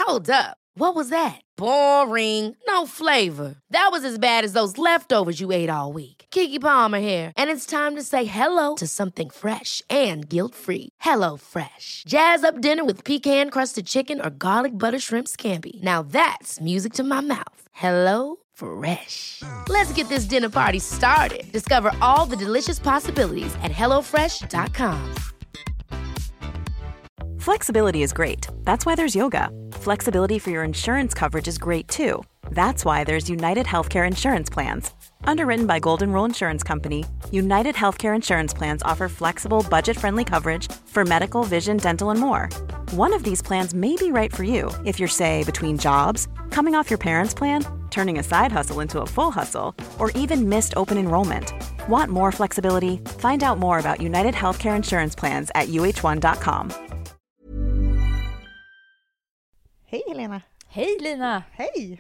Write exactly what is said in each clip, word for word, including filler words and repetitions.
Hold up. What was that? Boring. No flavor. That was as bad as those leftovers you ate all week. Keke Palmer here, and it's time to say hello to something fresh and guilt-free. Hello Fresh. Jazz up dinner with pecan-crusted chicken or garlic butter shrimp scampi. Now that's music to my mouth. Hello Fresh. Let's get this dinner party started. Discover all the delicious possibilities at hello fresh dot com. Flexibility is great. That's why there's yoga. Flexibility for your insurance coverage is great too. That's why there's United Healthcare Insurance Plans. Underwritten by Golden Rule Insurance Company, United Healthcare Insurance Plans offer flexible, budget-friendly coverage for medical, vision, dental, and more. One of these plans may be right for you if you're, say, between jobs, coming off your parents' plan, turning a side hustle into a full hustle, or even missed open enrollment. Want more flexibility? Find out more about United Healthcare Insurance Plans at u h one dot com. Hej Helena! Hej Lina! Hej!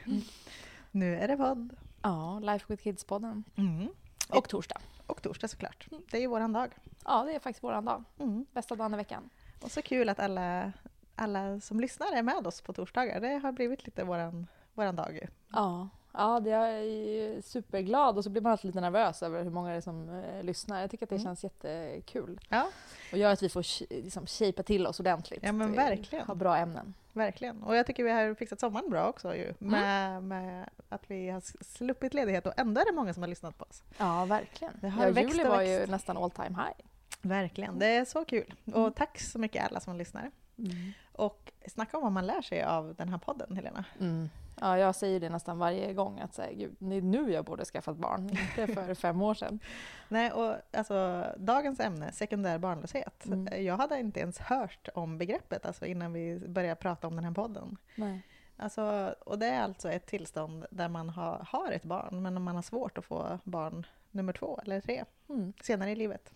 Nu är det podd. Ja, Life with Kids-podden. Mm. Och torsdag. Och torsdag såklart. Det är ju våran dag. Ja, det är faktiskt våran dag. Mm. Bästa dagen i veckan. Och så kul att alla, alla som lyssnar är med oss på torsdagar. Det har blivit lite våran, våran dag. Ja, ja det är ju superglad och så blir man alltid lite nervös över hur många det är som eh, lyssnar. Jag tycker att det Mm. känns jättekul. Ja. Och gör att vi får liksom shapea till oss ordentligt. Ja, men Vi verkligen. har bra ämnen. Verkligen. Och jag tycker vi har fixat sommaren bra också ju. Med, med att vi har sluppit ledighet och ändå är det många som har lyssnat på oss. Ja, verkligen. Det har Ja, växt juli och var ju växt. nästan all time high. Verkligen. Det är så kul. Och tack så mycket alla som lyssnar. Mm. Och snacka om vad man lär sig av den här podden, Helena. Mm. Ja, jag säger det nästan varje gång att säga, gud, det är nu jag borde skaffa ett barn, inte för fem år sedan. Nej, och alltså dagens ämne, sekundär barnlöshet. Mm. Jag hade inte ens hört om begreppet alltså, innan vi började prata om den här podden. Nej. Alltså, och det är alltså ett tillstånd där man har, har ett barn, men man har svårt att få barn nummer två eller tre Mm. senare i livet.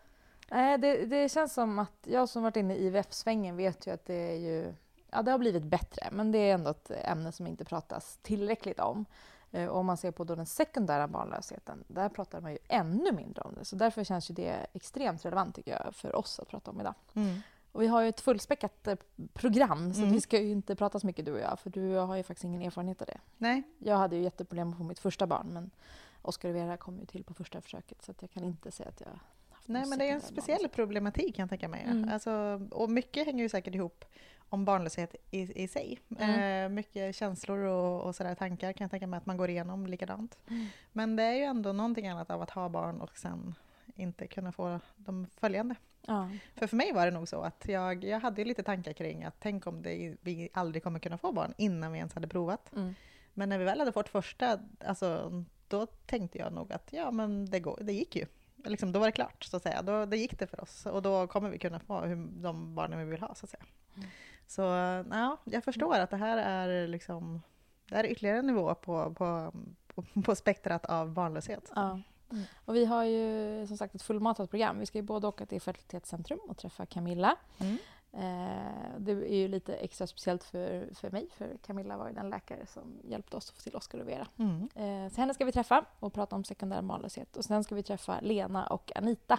Nej, det, det känns som att jag som varit inne i I V F-svängen vet ju att det är ju, ja, det har blivit bättre, men det är ändå ett ämne som inte pratas tillräckligt om. Eh, och om man ser på då den sekundära barnlösheten, där pratar man ju ännu mindre om det. Så därför känns ju det extremt relevant tycker jag för oss att prata om idag. Mm. Och vi har ju ett fullspäckat eh, program, så Mm. vi ska ju inte prata så mycket du och jag, för du har ju faktiskt ingen erfarenhet av det. Nej, Jag hade ju jätteproblem på mitt första barn, men Oscar och Vera kom ju till på första försöket, så att jag kan inte säga att jag haft Nej någon men det är en sekundär speciell barnlöshet. problematik kan jag tänka mig. Mm. Alltså, och mycket hänger ju säkert ihop om barnlöshet i, i sig. Mm. Eh, mycket känslor och, och sådär tankar kan jag tänka mig att man går igenom likadant. Mm. Men det är ju ändå någonting annat av att ha barn och sen inte kunna få de följande. Ja. För för mig var det nog så att jag, jag hade ju lite tankar kring att tänk om det, vi aldrig kommer kunna få barn innan vi ens hade provat. Mm. Men när vi väl hade fått första, alltså, då tänkte jag nog att ja men det, går, det gick ju. Liksom, då var det klart så att säga. Då, det gick det för oss och då kommer vi kunna få hur, de barnen vi vill ha så att säga. Mm. Så ja, jag förstår att det här är liksom, det här är ytterligare en nivå på, på, på, på spektrat av barnlöshet. Ja. Mm. Och vi har ju som sagt ett fullmatat program. Vi ska ju både åka till Fertilitetscentrum och träffa Camilla. Mm. Eh, det är ju lite extra speciellt för, för mig, för Camilla var ju den läkare som hjälpte oss att få till Oscar och Vera. Mm. Eh, så henne ska vi träffa och prata om sekundär barnlöshet. Och sen ska vi träffa Lena och Anita.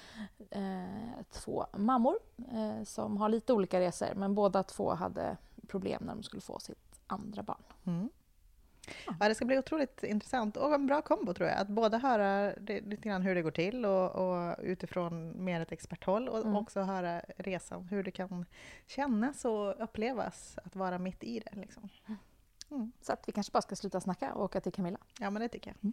Eh, två mammor eh, som har lite olika resor, men båda två hade problem när de skulle få sitt andra barn. Mm. Ja, det ska bli otroligt intressant och en bra kombo tror jag. Att både höra det, lite grann hur det går till och, och utifrån mer ett experthåll och Mm. också höra resan, hur det kan kännas och upplevas att vara mitt i det. Liksom. Mm. Så att vi kanske bara ska sluta snacka och åka till Camilla. Ja, men det tycker jag. Mm.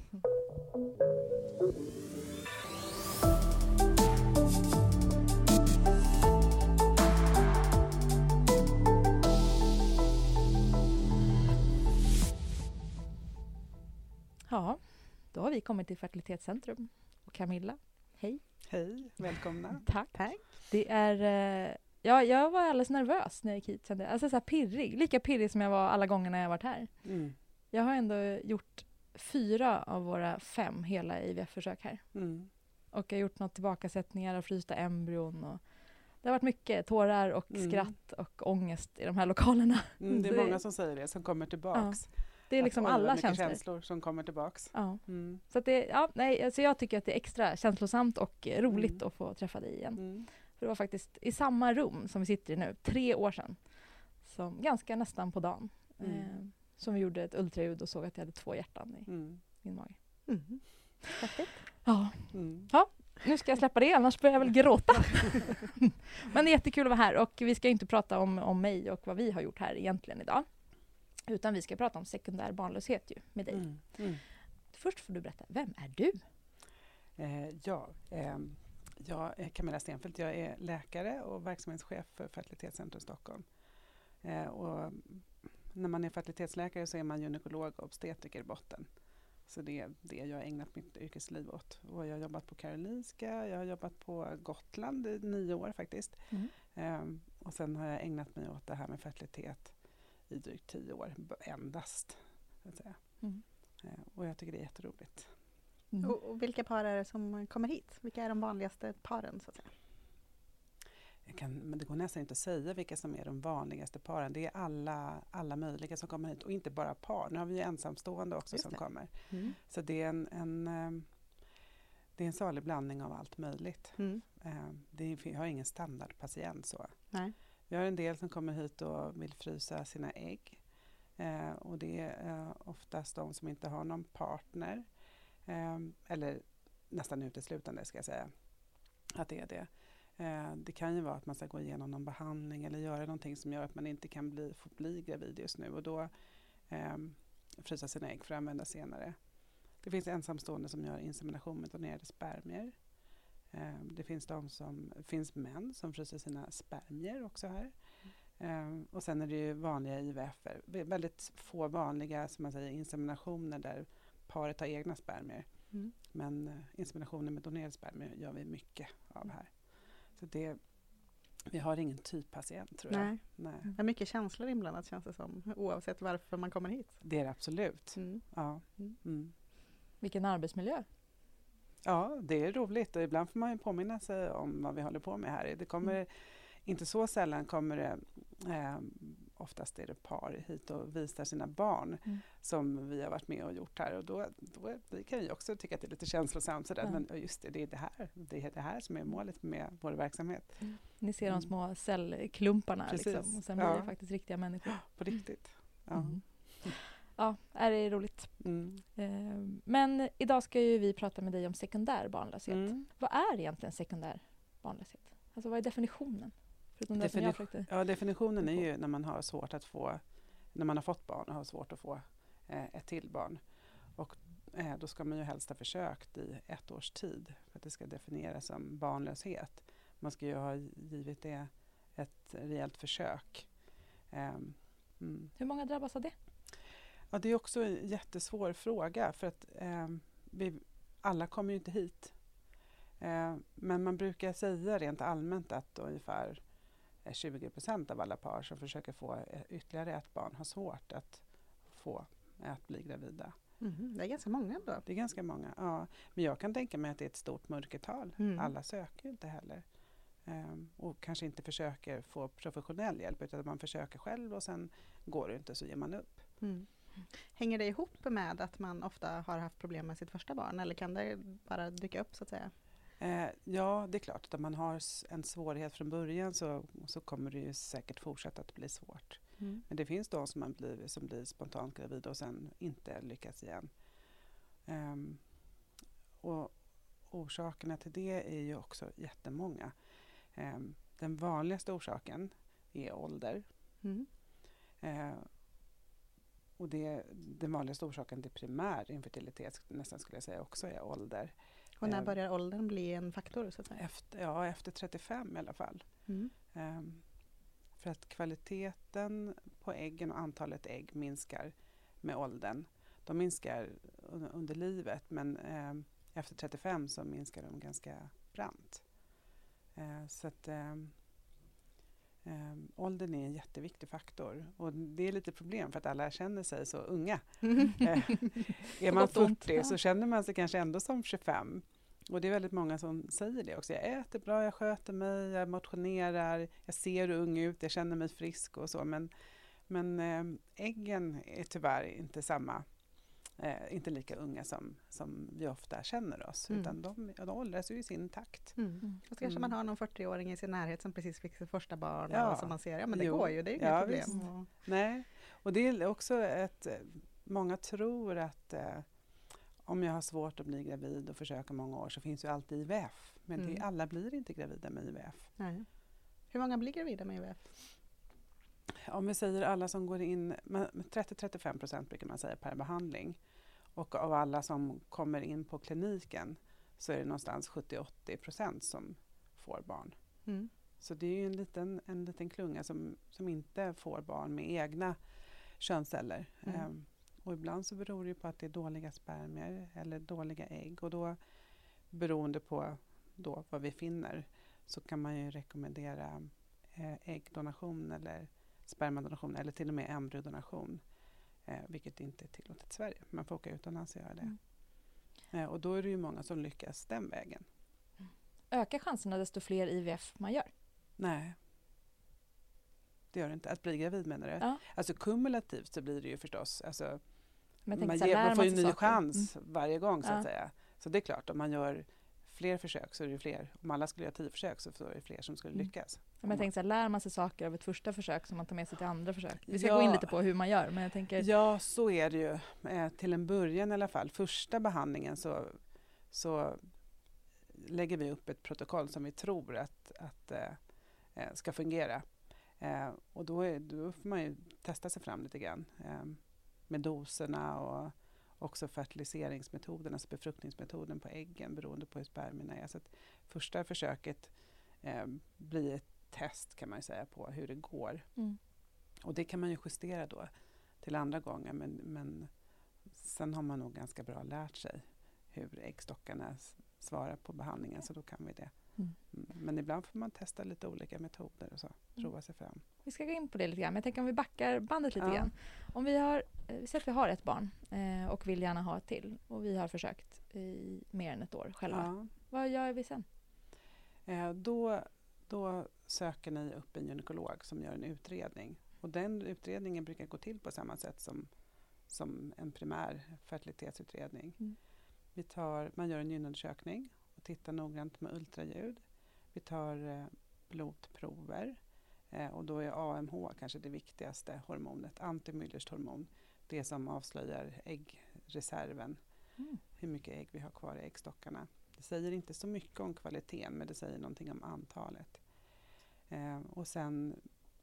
Ja, då har vi kommit till Fertilitetscentrum. Och Camilla, hej. Hej, välkomna. Tack. Tack. Det är, eh, ja, jag var alldeles nervös när jag gick hit. Kände jag. Alltså så här pirrig, lika pirrig som jag var alla gånger när jag varit här. Mm. Jag har ändå gjort fyra av våra fem hela I V F-försök här. Mm. Och jag har gjort något tillbakasättningar och frysta embryon. Och det har varit mycket tårar och Mm. skratt och ångest i de här lokalerna. Mm, det är Så många som säger det, som kommer tillbaks. Det är liksom Att, oj, vad alla mycket känslor. känslor som kommer tillbaks. Ja. Mm. Så, att det, ja, nej, alltså jag tycker att det är extra känslosamt och roligt Mm. att få träffa dig igen. Mm. För det var faktiskt i samma rum som vi sitter i nu, tre år sedan. som ganska nästan på dagen. Mm. Eh, som vi gjorde ett ultraljud och såg att jag hade två hjärtan i Mm. min mage. Mm. Häftigt. Ja, Mm. nu ska jag släppa det, annars börjar jag väl gråta. Men det är jättekul att vara här och vi ska inte prata om, om mig och vad vi har gjort här egentligen idag. Utan vi ska prata om sekundär barnlöshet ju, med dig. Mm. Mm. Först får du berätta, vem är du? Eh, ja, eh, jag är Camilla Stenfeldt. Jag är läkare och verksamhetschef för Fertilitetscentrum Stockholm. Eh, och när man är fertilitetsläkare så är man gynekolog och obstetriker i botten. Så det är det jag har ägnat mitt yrkesliv åt. Och jag har jobbat på Karolinska, jag har jobbat på Gotland i nio år faktiskt. Mm. Eh, och sen har jag ägnat mig åt det här med fertilitet i drygt tio år, b- endast. Så att säga. Mm. Eh, och jag tycker det är jätteroligt. Mm. Och, och vilka par är det som kommer hit? Vilka är de vanligaste paren så att säga? Jag kan, men det går nästan inte att säga vilka som är de vanligaste paren. Det är alla, alla möjliga som kommer hit och inte bara par. Nu har vi ju ensamstående också Just som det. kommer. Mm. Så det är en, en, eh, det är en salig blandning av allt möjligt. Mm. Eh, Det är, jag har ingen standardpatient så. Nej. Vi har en del som kommer hit och vill frysa sina ägg. Eh, och det är eh, oftast de som inte har någon partner. Eh, eller nästan uteslutande ska jag säga. Att det är det. Eh, det kan ju vara att man ska gå igenom någon behandling eller göra någonting som gör att man inte kan bli, få bli gravid just nu. Och då eh, frysa sina ägg för att använda senare. Det finns ensamstående som gör insemination med donerade spermier. Eh, det finns de som finns män som fryser sina spermier också här. Eh, och sen är det ju vanliga I V F. Väldigt få vanliga som man säger, inseminationer där paret har egna spermier. Mm. Men eh, inseminationer med donerade spermier gör vi mycket av här. Så det, vi har ingen typpatient tror jag. Nej. Nej. Det är mycket känslor inblandat känns det som. Oavsett varför man kommer hit. Det är det absolut. Mm. Ja. Mm. Mm. Vilken arbetsmiljö. Ja, det är roligt och ibland får man ju påminna sig om vad vi håller på med här. Det kommer, Mm. inte så sällan kommer det, eh, oftast är det par hit och visar sina barn Mm. som vi har varit med och gjort här. Och då, då vi kan ju också tycka att det är lite känslosamt sådär. Ja. Men just det, det är det här. Det är det här som är målet med vår verksamhet. Ni ser de Mm. små cellklumparna Precis. liksom, och sen blir Ja. det faktiskt riktiga människor. På riktigt. Ja. Mm. Ja, är det roligt. Mm. Eh, Men idag ska ju vi prata med dig om sekundär barnlöshet. Mm. Vad är egentligen sekundär barnlöshet? Alltså vad är definitionen? Förutom det som jag Defini- försökte... Ja, definitionen är ju när man har svårt att få, när man har fått barn och har svårt att få eh, ett till barn. Och eh, då ska man ju helst ha försökt i ett års tid för att det ska definieras som barnlöshet. Man ska ju ha givit det ett rejält försök. Ehm, mm. Hur många drabbas av det? Ja, det är också en jättesvår fråga för att ehm, vi, alla kommer ju inte hit. Ehm, men man brukar säga rent allmänt att ungefär tjugo procent av alla par som försöker få ytterligare ett barn har svårt att få att bli gravida. Mm. Det är ganska många då. Det är ganska många, ja. Men jag kan tänka mig att det är ett stort mörkertal. Mm. Alla söker ju inte heller. Ehm, och kanske inte försöker få professionell hjälp utan man försöker själv och sen går det inte så ger man upp. Mm. Hänger det ihop med att man ofta har haft problem med sitt första barn eller kan det bara dyka upp så att säga? Eh, ja, det är klart att om man har s- en svårighet från början så, så kommer det ju säkert fortsätta att bli svårt. Mm. Men det finns de som, man blir, som blir spontant gravida och sen inte lyckas igen. Ehm, och orsakerna till det är ju också jättemånga. Ehm, den vanligaste orsaken är ålder. Mm. Ehm, och det, den vanligaste orsaken till primär infertilitet nästan skulle jag säga också är ålder. Och när Eh, börjar åldern bli en faktor så att säga? Efter, ja, efter trettiofem i alla fall. Mm. Ehm, för att kvaliteten på äggen och antalet ägg minskar med åldern. De minskar under, under livet men ehm, efter trettiofem så minskar de ganska brant. Ehm, så att ehm, ehm, åldern är en jätteviktig faktor. Och det är lite problem för att alla känner sig så unga. Eh, är man Gott och ont. fyrtio så känner man sig kanske ändå som tjugofem. Och det är väldigt många som säger det också. Jag äter bra, jag sköter mig, jag motionerar, jag ser ung ut, jag känner mig frisk och så. Men, men eh, äggen är tyvärr inte samma, Eh, inte lika unga som, som vi ofta känner oss, Mm. utan de, de åldras ju i sin takt. Mm. Mm. Och så kanske Mm. man har någon fyrtioåring i sin närhet som precis fick sitt första barn. Ja. Och som man ser, ja men det Jo. går ju, det är ju inget Ja, problem. visst. Och, Nej, och det är också ett, många tror att eh, om jag har svårt att bli gravid och försöker många år så finns ju alltid I V F. Men det, Mm. alla blir inte gravida med I V F. nej. Hur många blir gravida med I V F? Om vi säger alla som går in, trettio till trettiofem procent brukar man säga per behandling. Och av alla som kommer in på kliniken så är det någonstans sjuttio till åttio procent som får barn. Mm. Så det är ju en liten, en liten klunga som, som inte får barn med egna könsceller. Mm. Ehm, och ibland så beror det ju på att det är dåliga spermier eller dåliga ägg. Och då, beroende på då vad vi finner, så kan man ju rekommendera eh, äggdonation eller spermadonation eller till och med embryodonation. Eh, vilket inte är tillåtet i Sverige. Man får åka utomlands och göra det. Mm. Eh, och då är det ju många som lyckas den vägen. Ökar chanserna desto fler I V F man gör? Nej. Det gör det inte. Att bli gravid menar du? Ja. Alltså kumulativt så blir det ju förstås. Alltså, Men jag man, tänker så här, ger, lär man får ju en sig ny saker. chans Mm. varje gång så Ja. att säga. Så det är klart, om man gör fler försök så är det fler. Om alla skulle göra tio försök så är det fler som skulle Mm. lyckas. Men jag tänker så här, lär man sig saker av ett första försök som man tar med sig till andra försök? Vi ska Ja. gå in lite på hur man gör, men jag tänker... Ja, så är det ju. Eh, till en början i alla fall. Första behandlingen så, så lägger vi upp ett protokoll som vi tror att, att eh, ska fungera. Eh, och då, är, då får man ju testa sig fram lite grann eh, med doserna och också fertiliseringsmetoden, alltså befruktningsmetoden på äggen beroende på hur spermierna är. Så att första försöket eh, blir ett test kan man ju säga på hur det går. Mm. Och det kan man ju justera då till andra gånger, men, men sen har man nog ganska bra lärt sig hur äggstockarna s- svarar på behandlingen, så då kan vi det. Mm. Mm. Men ibland får man testa lite olika metoder och så, prova sig fram. Vi ska gå in på det lite grann, men jag tänker om vi backar bandet lite Ja. grann. Om vi har, eh, vi säger att vi har ett barn eh, och vill gärna ha ett till och vi har försökt i mer än ett år själva. Ja. Vad gör vi sen? Eh, då, då söker ni upp en gynekolog som gör en utredning. Och den utredningen brukar gå till på samma sätt som, som en primär fertilitetsutredning. Mm. Vi tar, man gör en gynundersökning och tittar noggrant med ultraljud. Vi tar eh, blodprover eh, och då är A M H kanske det viktigaste hormonet, antimyllerskt hormon. Det som avslöjar äggreserven, Mm. hur mycket ägg vi har kvar i äggstockarna. Det säger inte så mycket om kvaliteten, men det säger någonting om antalet. Eh, och sen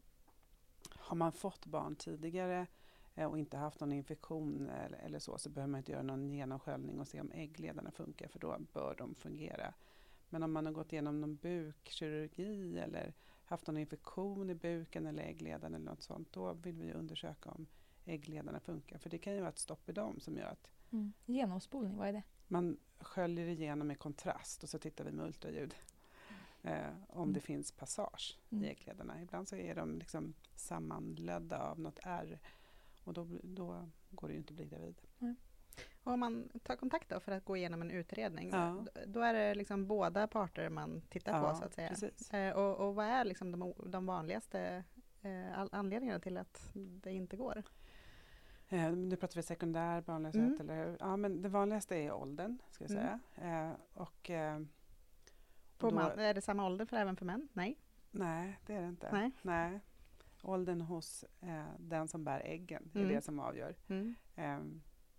har man fått barn tidigare eh, och inte haft någon infektion eller, eller så, så behöver man inte göra någon genomsköljning och se om äggledarna funkar, för då bör de fungera. Men om man har gått igenom någon bukkirurgi eller haft någon infektion i buken eller äggledan eller något sånt, då vill vi undersöka om äggledarna funkar. För det kan ju vara ett stopp i dem som gör att Mm. Genomspolning, vad är det? man sköljer igenom med kontrast och så tittar vi med ultraljud eh, om Mm. det finns passage Mm. i äggledarna. Ibland så är de liksom sammanlödda av något ärr och då, då går det ju inte att bli gravid. Och om man tar kontakt då för att gå igenom en utredning, Ja. d- då är det liksom båda parter man tittar på Ja, så att säga. precis. Eh, och, och vad är liksom de, o- de vanligaste eh, all- anledningarna till att det inte går? Eh, nu pratar vi sekundär barnlöshet, Mm. eller hur? Ja, men det vanligaste är åldern, ska jag Mm. säga. Eh, och, eh, På då- man, är det samma ålder för även för män? Nej. Nej, det är det inte. Nej. Nej. Åldern hos eh, den som bär äggen är Mm. det som avgör. Mm. Ehm,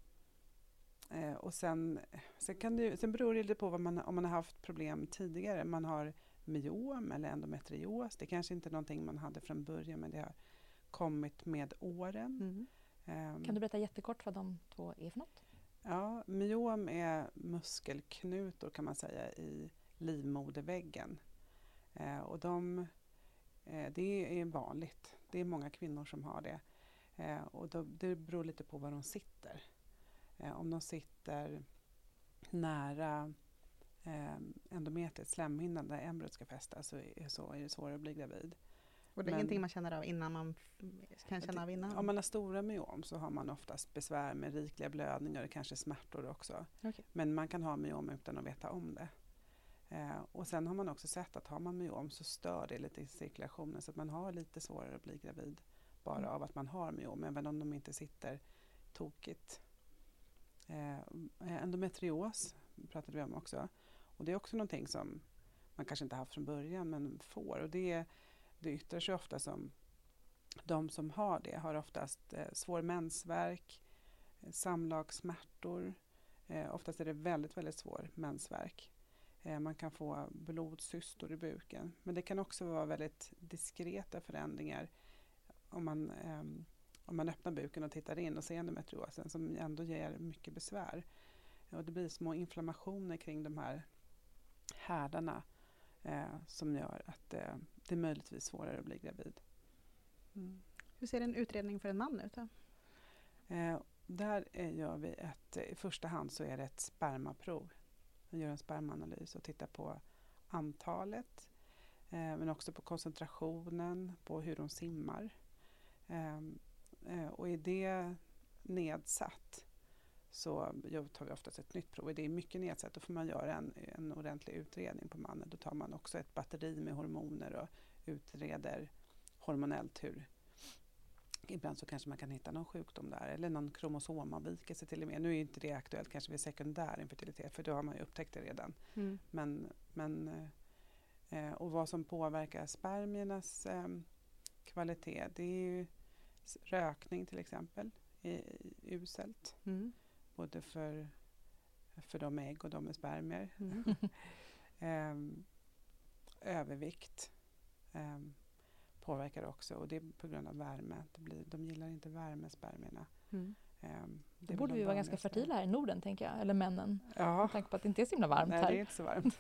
eh, och sen, sen, kan det, sen beror det lite på vad man, om man har haft problem tidigare. Man har myom eller endometrios. Det kanske inte är någonting man hade från början, men det har kommit med åren. Mm. Ehm, Kan du berätta jättekort vad de två är för något? Ja, myom är muskelknutor kan man säga i livmoderväggen. Eh, och de, eh, det är vanligt. Det är många kvinnor som har det. Eh, och då, det beror lite på var de sitter. Eh, om de sitter nära eh, endometriet, slemhinnan där embryot ska fästas, så är, så är det svårare att bli gravid. Och det är Men- ingenting man känner av innan man f- kan känna av innan? Om man har stora myom så har man oftast besvär med rikliga blödningar och kanske smärtor också. Okej. Men man kan ha myom utan att veta om det. Eh, och sen har man också sett att har man myom så stör det lite i cirkulationen, så att man har lite svårare att bli gravid bara Mm. av att man har myom, även om de inte sitter tokigt. Eh, endometrios pratade vi om också. Och det är också någonting som man kanske inte haft från början men får. Och det, det yttrar sig ofta som de som har det har oftast eh, svår mensvärk, eh, samlagssmärtor. Eh, oftast är det väldigt, väldigt svår mensvärk. Eh, man kan få blodsystor i buken. Men det kan också vara väldigt diskreta förändringar om man, eh, om man öppnar buken och tittar in och ser endometriosen som ändå ger mycket besvär. Och det blir små inflammationer kring de här härdarna eh, som gör att eh, det är möjligtvis svårare att bli gravid. Mm. Hur ser en utredning för en man ut då? Eh, där är, gör vi ett, i första hand så är det ett spermaprov. Man gör en spermaanalys och tittar på antalet eh, men också på koncentrationen, på hur de simmar. Eh, eh, och är det nedsatt så tar vi oftast ett nytt prov. Är det mycket nedsatt då får man göra en, en ordentlig utredning på mannen. Då tar man också ett batteri med hormoner och utreder hormonellt hur. Ibland så kanske man kan hitta någon sjukdom där eller någon kromosomavvikelse till och med. Nu är inte det aktuellt kanske vid sekundär infertilitet för då har man ju upptäckt det redan. Mm. Men, men, eh, och vad som påverkar spermiernas eh, kvalitet det är ju rökning till exempel. Är uselt. Mm. Både för, för de ägg och de med spermier. Mm. um, övervikt um, påverkar också. Och det är på grund av värme. Det blir, de gillar inte värme, spermierna. Mm. Um, det Då borde vi vara ganska fertila här i Norden, tänker jag. Eller männen. Ja. Med tanke på att det inte är så himla varmt Nej, här. Nej, det är inte så varmt.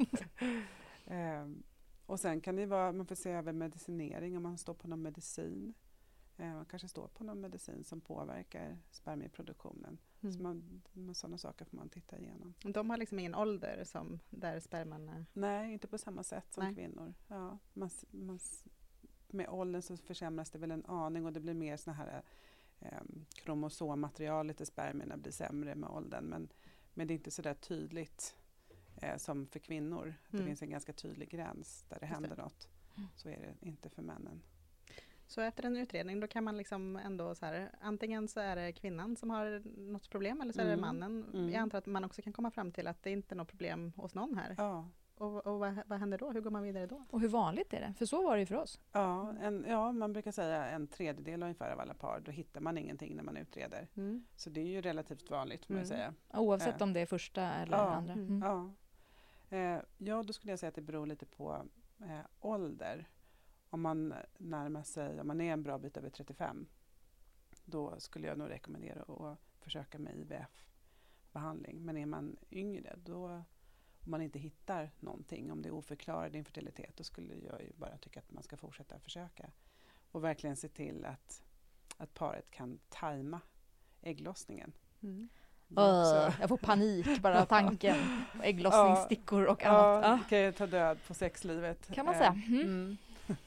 um, och sen kan det vara, man får se över medicinering om man står på någon medicin. Man kanske står på någon medicin som påverkar spermieproduktionen. Mm. Så man, med sådana saker får man titta igenom. De har liksom ingen ålder som där sperman är? Nej, inte på samma sätt som Nej. kvinnor. Ja, man, man, med åldern så försämras det väl en aning och det blir mer såna här eh, kromosommaterialet i spermierna blir sämre med åldern. Men, men det är inte så där tydligt eh, som för kvinnor. Det mm. finns en ganska tydlig gräns där det händer det. något. Mm. Så är det inte för männen. Så efter en utredning då kan man liksom ändå så här, antingen så är det kvinnan som har något problem eller så är det mm. mannen. Mm. Jag antar att man också kan komma fram till att det inte är något problem hos någon här. Ja. Och, och vad, vad händer då? Hur går man vidare då? Och hur vanligt är det? För så var det ju för oss. Ja, en, ja man brukar säga en tredjedel ungefär av alla par. Då hittar man ingenting när man utreder. Mm. Så det är ju relativt vanligt får man mm. säga. Oavsett äh. om det är första eller ja. andra. Mm. Ja. Eh, ja, då skulle jag säga att det beror lite på eh, ålder. Om man närmar sig, om man är en bra bit över trettiofem, då skulle jag nog rekommendera att försöka med I V F-behandling. Men är man yngre, då om man inte hittar någonting, om det är oförklarad infertilitet, då skulle jag ju bara tycka att man ska fortsätta försöka. Och verkligen se till att, att paret kan tajma ägglossningen. Mm. Uh, jag får panik bara av tanken. Ägglossningsstickor och annat. Ja, det kan ju ta död på sexlivet. Kan man säga. Mm. Mm.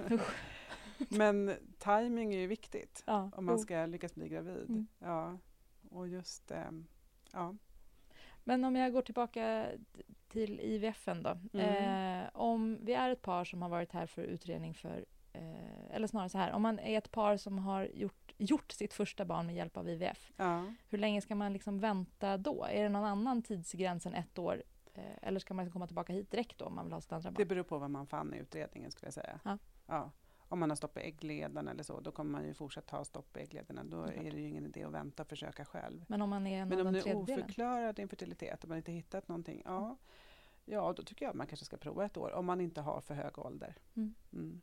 Men timing är ju viktigt ja. om man ska lyckas bli gravid. Mm. Ja. Och just, ähm, ja. Men om jag går tillbaka till I V F:en då. Mm. Eh, om vi är ett par som har varit här för utredning för, eh, eller snarare så här, om man är ett par som har gjort, gjort sitt första barn med hjälp av I V F. Ja. Hur länge ska man liksom vänta då? Är det någon annan tidsgräns än ett år? Eh, eller ska man komma tillbaka hit direkt då om man vill ha sitt andra barn? Det beror på vad man fann i utredningen skulle jag säga. Ja. Ja. Om man har stopp i äggledarna eller så, då kommer man ju fortsätta ha stopp i äggledarna. Då är det ju ingen idé att vänta och försöka själv. Men om man är Men om det är oförklarad infertilitet, om man inte hittat någonting, ja, mm. ja, då tycker jag att man kanske ska prova ett år. Om man inte har för hög ålder. Mm. Mm.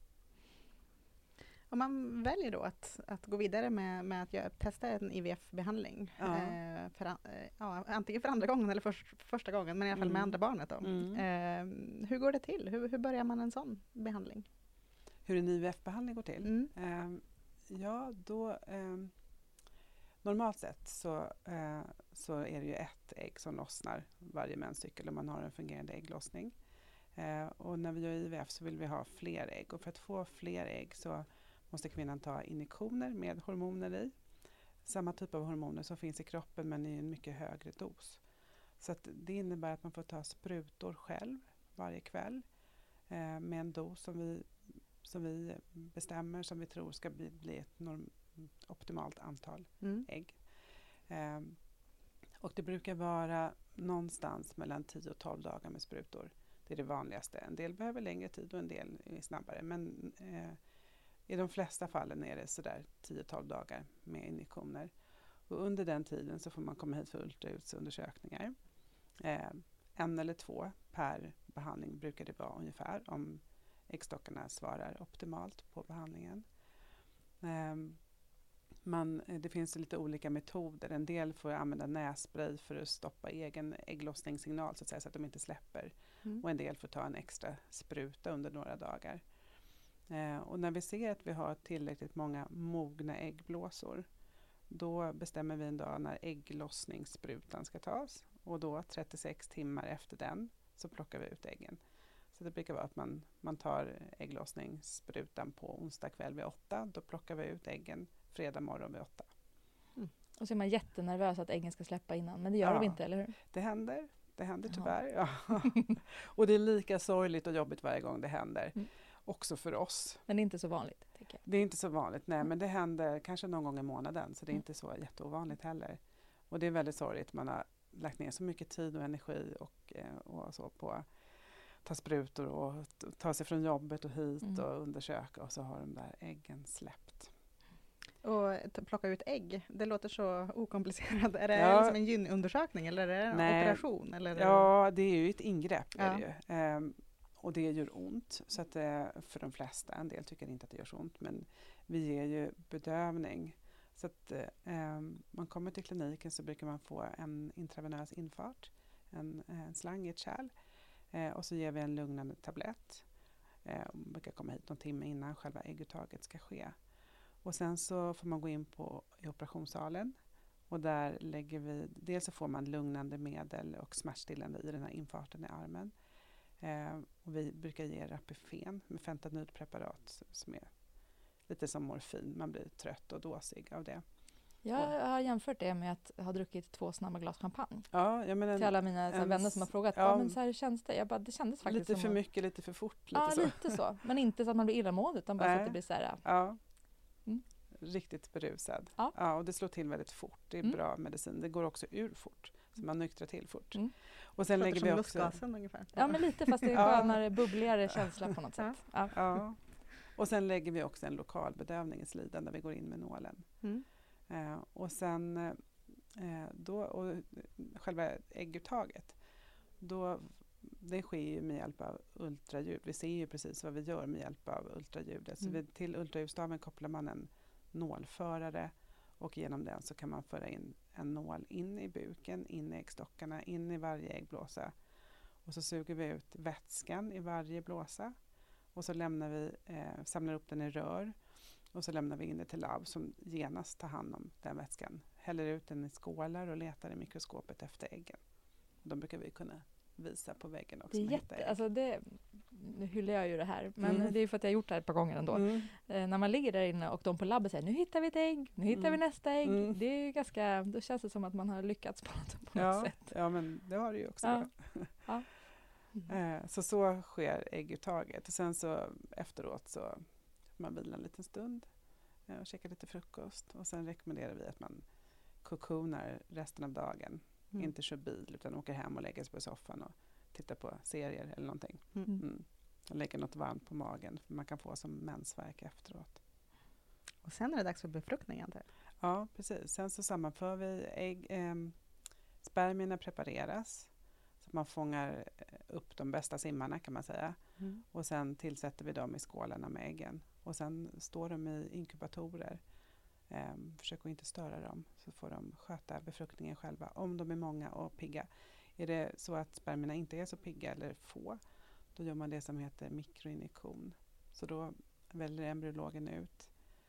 Om man väljer då att, att gå vidare med, med att göra, testa en I V F-behandling, ja. eh, för, eh, ja, antingen för andra gången eller för, första gången, men i alla fall mm. med andra barnet då. Mm. Eh, hur går det till? Hur, hur börjar man en sån behandling? Hur en I V F-behandling går till? Mm. Eh, ja, då... Eh, normalt sett så, eh, så är det ju ett ägg som lossnar varje menscykel om man har en fungerande ägglossning. Eh, och när vi gör I V F så vill vi ha fler ägg. Och för att få fler ägg så måste kvinnan ta injektioner med hormoner i. Samma typ av hormoner som finns i kroppen men i en mycket högre dos. Så att det innebär att man får ta sprutor själv varje kväll eh, med en dos som vi, som vi bestämmer, som vi tror ska bli, bli ett norm, optimalt antal mm. ägg. Eh, Och det brukar vara någonstans mellan tio och tolv dagar med sprutor. Det är det vanligaste. En del behöver längre tid och en del är snabbare. Men eh, i de flesta fallen är det sådär tio till tolv dagar med injektioner. Och under den tiden så får man komma hit för ultraljudsundersökningar. Eh, en eller två per behandling brukar det vara ungefär om äggstockarna svarar optimalt på behandlingen. Eh, man, det finns lite olika metoder. En del får använda nässpray för att stoppa egen ägglossningssignal så att säga, så att de inte släpper. Mm. Och en del får ta en extra spruta under några dagar. Eh, och när vi ser att vi har tillräckligt många mogna äggblåsor, då bestämmer vi en dag när ägglossningssprutan ska tas. Och då trettiosex timmar efter den så plockar vi ut äggen. Så det brukar vara att man, man tar ägglossningssprutan på onsdag kväll vid åtta. Då plockar vi ut äggen fredag morgon vid åtta. Mm. Och så är man jättenervös att äggen ska släppa innan. Men det gör ja, de inte, eller hur? Det händer. Det händer tyvärr. Ja. Och det är lika sorgligt och jobbigt varje gång det händer. Mm. Också för oss. Men det är inte så vanligt, tycker jag. Det är inte så vanligt, nej. Men det händer kanske någon gång i månaden. Så det är mm. inte så jätteovanligt heller. Och det är väldigt sorgligt. Man har lagt ner så mycket tid och energi och, och så på att ta sprutor och ta sig från jobbet och hit mm. och undersöka. Och så har de där äggen släppt. Och plocka ut ägg, det låter så okomplicerat. Är det ja. liksom en gynundersökning eller är det en Nej. operation? Eller? Ja, det är ju ett ingrepp. Ja. Är det ju. Ehm, och det gör ont. Så att, eh, för de flesta, en del tycker inte att det gör så ont. Men vi ger ju bedövning. Så att eh, man kommer till kliniken så brukar man få en intravenös infart. En, en slang i ett kärl. Eh, och så ger vi en lugnande tablett. Eh, man brukar komma hit någon timme innan själva ägguttaget ska ske. Och sen så får man gå in på i operationssalen och där lägger vi, dels så får man lugnande medel och smärtstillande i den här infarten i armen. Eh, och vi brukar ge Rapifen med fentanylpreparat som är lite som morfin. Man blir trött och dåsig av det. Jag har jämfört det med att ha druckit två snabba glas champagne. Ja, jag menar, till alla mina en, vänner som har frågat, ja, men så här känns det. Jag bara, det kändes faktiskt lite som för att, mycket, lite för fort. Lite ja, så. lite så. Men inte så att man blir illamående utan bara Nej. så att det blir så här. Ja. Mm. Riktigt berusad. Ja. Ja, och det slår till väldigt fort. Det är mm. bra medicin. Det går också ur fort. Så man nyktrar till fort. Mm. Och sen lägger som vi också... lustgasen ungefär. Ja, men lite fast det är ja. skönare, bubbligare känsla på något sätt. Ja. Ja. Och sen lägger vi också en lokal bedövning i slidan där vi går in med nålen. Mm. Eh, och sen eh, då, och själva ägguttaget, då, det sker ju med hjälp av ultraljud. Vi ser ju precis vad vi gör med hjälp av ultraljudet. Så mm. vi, till ultraljudsstaven kopplar man en nålförare och genom den så kan man föra in en nål in i buken, in i äggstockarna, in i varje äggblåsa. Och så suger vi ut vätskan i varje blåsa. Och så lämnar vi, eh, samlar upp den i rör. Och så lämnar vi in det till labb som genast tar hand om den vätskan. Häller ut den i skålar och letar i mikroskopet efter äggen. De brukar vi kunna visa på väggen också. Det är jätte, alltså det, nu hyllar jag ju det här, men mm. det är för att jag har gjort det här ett par gånger ändå. Mm. Eh, när man ligger där inne och de på labbet säger, nu hittar vi ett ägg, nu hittar mm. vi nästa ägg. Mm. Det är ju ganska, då känns det som att man har lyckats på något, på ja, något sätt. Ja, men det har det ju också. Ja. Ja. Mm. Eh, så så sker ägguttaget. Och sen så efteråt så får man vila en liten stund eh, och käka lite frukost. Och sen rekommenderar vi att man kokonar resten av dagen. Mm. Inte kör bil utan åker hem och lägger sig på soffan och tittar på serier eller någonting. Mm. Mm. Och lägger något varmt på magen för man kan få som mensvärk efteråt. Och sen är det dags för befruktning, antar jag? Ja, precis. Sen så sammanför vi ägg. Eh, spermierna prepareras så att man fångar upp de bästa simmarna kan man säga. Mm. Och sen tillsätter vi dem i skålarna med äggen. Och sen står de i inkubatorer. Um, försök att inte störa dem så får de sköta befruktningen själva om de är många och pigga. Är det så att spermierna inte är så pigga eller få, då gör man det som heter mikroinjektion. Så då väljer embryologen ut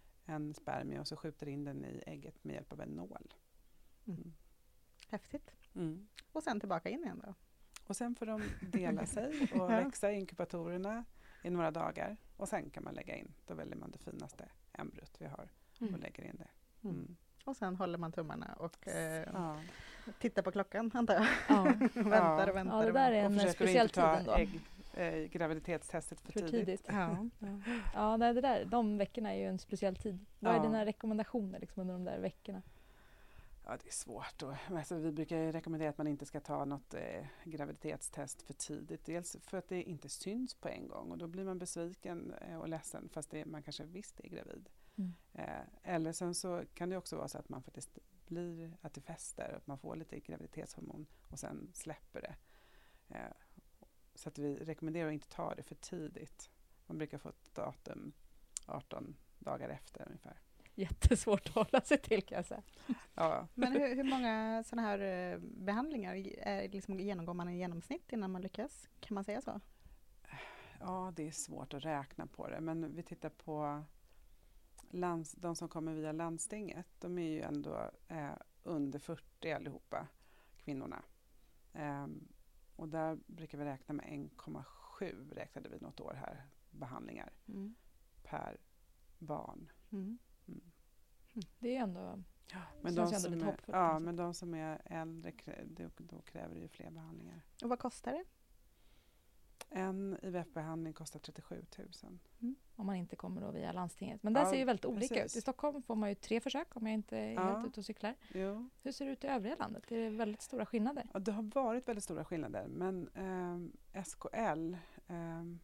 en spermie och så skjuter in den i ägget med hjälp av en nål. Mm. Mm. Häftigt. Mm. Och sen tillbaka in igen då? Och sen får de dela sig och växa i inkubatorerna i några dagar och sen kan man lägga in. Då väljer man det finaste embryot vi har. Mm. Och lägger in det. Mm. Mm. Och sen håller man tummarna och eh, ja. tittar på klockan, antar jag. Ja. väntar och väntar. Ja, det där är en speciell tid ändå. Ägg, eh, graviditetstestet för, för tidigt. tidigt. Ja, ja. ja nej, det där, de veckorna är ju en speciell tid. Vad ja. är dina rekommendationer liksom, under de där veckorna? Ja, det är svårt. Och, alltså, vi brukar ju rekommendera att man inte ska ta något eh, graviditetstest för tidigt. Dels för att det inte syns på en gång och då blir man besviken eh, och ledsen fast det, man kanske visst är gravid. Mm. Eh, eller sen så kan det också vara så att man faktiskt blir, att det fäster, att man får lite graviditetshormon och sen släpper det. Eh, så att vi rekommenderar att inte ta det för tidigt. Man brukar få ett datum arton dagar efter ungefär. Jättesvårt att hålla sig till kan jag säga. Ja. Men hur, hur många sådana här eh, behandlingar är, liksom, genomgår man i genomsnitt innan man lyckas? Kan man säga så? Ja, det är svårt att räkna på det. Men vi tittar på lands, de som kommer via landstinget. De är ju ändå eh, under fyrtio allihopa, kvinnorna. Eh, och där brukar vi räkna med en komma sju räknade vi något år här, behandlingar Mm. per barn. Mm. Mm. Det är ändå... Men känns de, ändå som lite är, hoppfullt, ja, alltså. men de som är äldre, krä- då, då kräver det ju fler behandlingar. Och vad kostar det? En I V F-behandling kostar trettiosju tusen. Om man inte kommer då via landstinget. Men där Ja, ser ju väldigt olika precis. ut. I Stockholm får man ju tre försök om jag inte är Ja. helt ute och cyklar. Jo. Hur ser det ut i övriga landet? Är det väldigt stora skillnader? Ja, det har varit väldigt stora skillnader, men ehm, S K L ehm,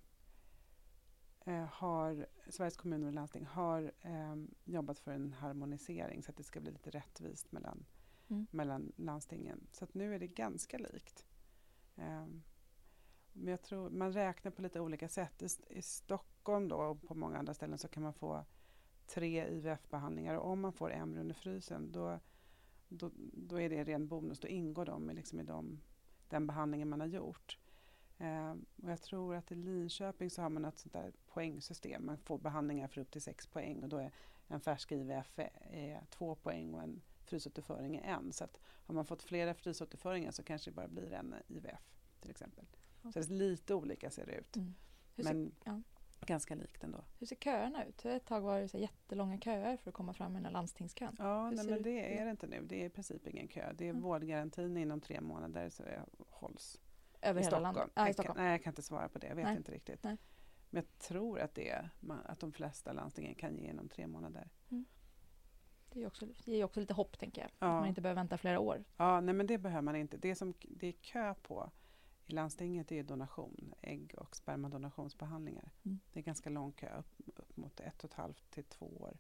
eh, har, Sveriges kommuner och landsting har ehm, jobbat för en harmonisering så att det ska bli lite rättvist mellan, Mm. mellan landstingen. Så att nu är det ganska likt. Ehm, men jag tror man räknar på lite olika sätt. I, I Stockholm då, och på många andra ställen så kan man få tre I V F-behandlingar och om man får embryon i frysen då Då, då är det en ren bonus. Då ingår de liksom i de, den behandlingen man har gjort. Eh, och jag tror att i Linköping så har man ett sånt där poängsystem. Man får behandlingar för upp till sex poäng. Och då är en färsk I V F är två poäng och en frysåterföring är en. Så att har man fått flera frysåterföringar så kanske det bara blir en I V F till exempel. Okay. Så det är lite olika ser det ut. Mm. Hur, ser, Men ja. ganska likt ändå. hur ser köerna ut? Ett tag var det så jättelånga köer för att komma fram med den här landstingskön. Ja, Hur nej, ser men det det ut? är det inte nu. Det är i princip ingen kö. Det är Mm. vårdgarantin inom tre månader så det hålls. Över I hela Stockholm. landet? Ja, i Jag Stockholm. Kan, nej, jag kan inte svara på det. Jag vet Nej. inte riktigt. Nej. Men jag tror att, det är, man, att de flesta landstingen kan ge inom tre månader. Det är ju också, det ger ju också lite hopp, tänker jag. Ja. Att man inte behöver vänta flera år. Ja, nej, men det behöver man inte. Det som det är kö på i landstinget är donation, ägg- och spermadonationsbehandlingar. Mm. Det är ganska lång kö, upp, upp mot ett och ett halvt till två år.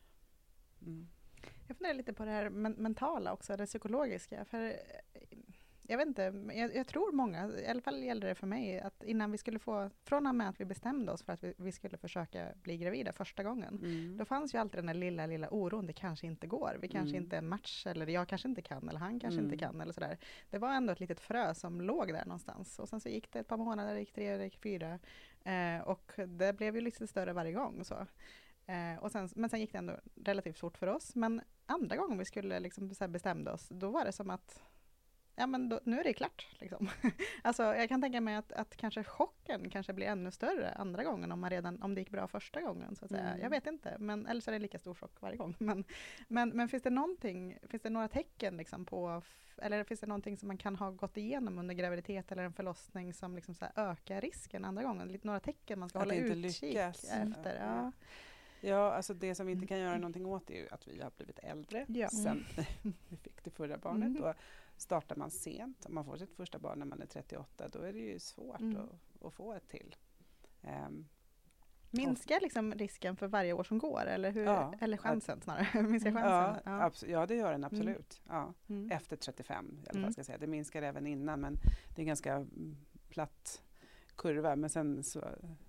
Mm. Jag funderar lite på det här men- mentala också, det psykologiska. För eh, jag vet inte, jag, jag tror många, i alla fall gällde det för mig, att innan vi skulle få, från och med att vi bestämde oss för att vi, vi skulle försöka bli gravida första gången, Mm. då fanns ju alltid den där lilla, lilla oron, det kanske inte går, vi kanske Mm. inte match, eller jag kanske inte kan, eller han kanske Mm. inte kan, eller sådär. Det var ändå ett litet frö som låg där någonstans. Och sen så gick det ett par månader, det gick tre, det gick fyra. Eh, och det blev ju lite större varje gång. Så. Eh, och sen, men sen gick det ändå relativt fort för oss. Men andra gången vi skulle liksom så här bestämde oss, då var det som att ja, men då, nu är det klart. Liksom. Alltså, jag kan tänka mig att, att kanske chocken kanske blir ännu större andra gången om, man redan, om det gick bra första gången. Så att säga. Mm. Jag vet inte, men, eller så är det lika stor chock varje gång. Men, men, men finns det någonting, finns det några tecken liksom på, eller finns det någonting som man kan ha gått igenom under graviditet eller en förlossning som liksom så här ökar risken andra gången? Lite, några tecken man ska Att hålla inte utkik lyckas. efter. Ja. Ja, alltså det som vi inte kan göra någonting åt är ju att vi har blivit äldre Ja. sen vi fick det förra barnet. Mm. Då startar man sent. Om man får sitt första barn när man är trettioåtta, då är det ju svårt Mm. att, att få ett till. Um, Minskar liksom risken för varje år som går? Eller, hur, Ja. eller chansen snarare? Minskar Mm. chansen? ja, abs- ja, det gör den absolut. Ja. Mm. Efter trettiofem i alla fall, Mm. ska jag säga. Det minskar även innan, men det är en ganska mm, platt kurva. Men sen så,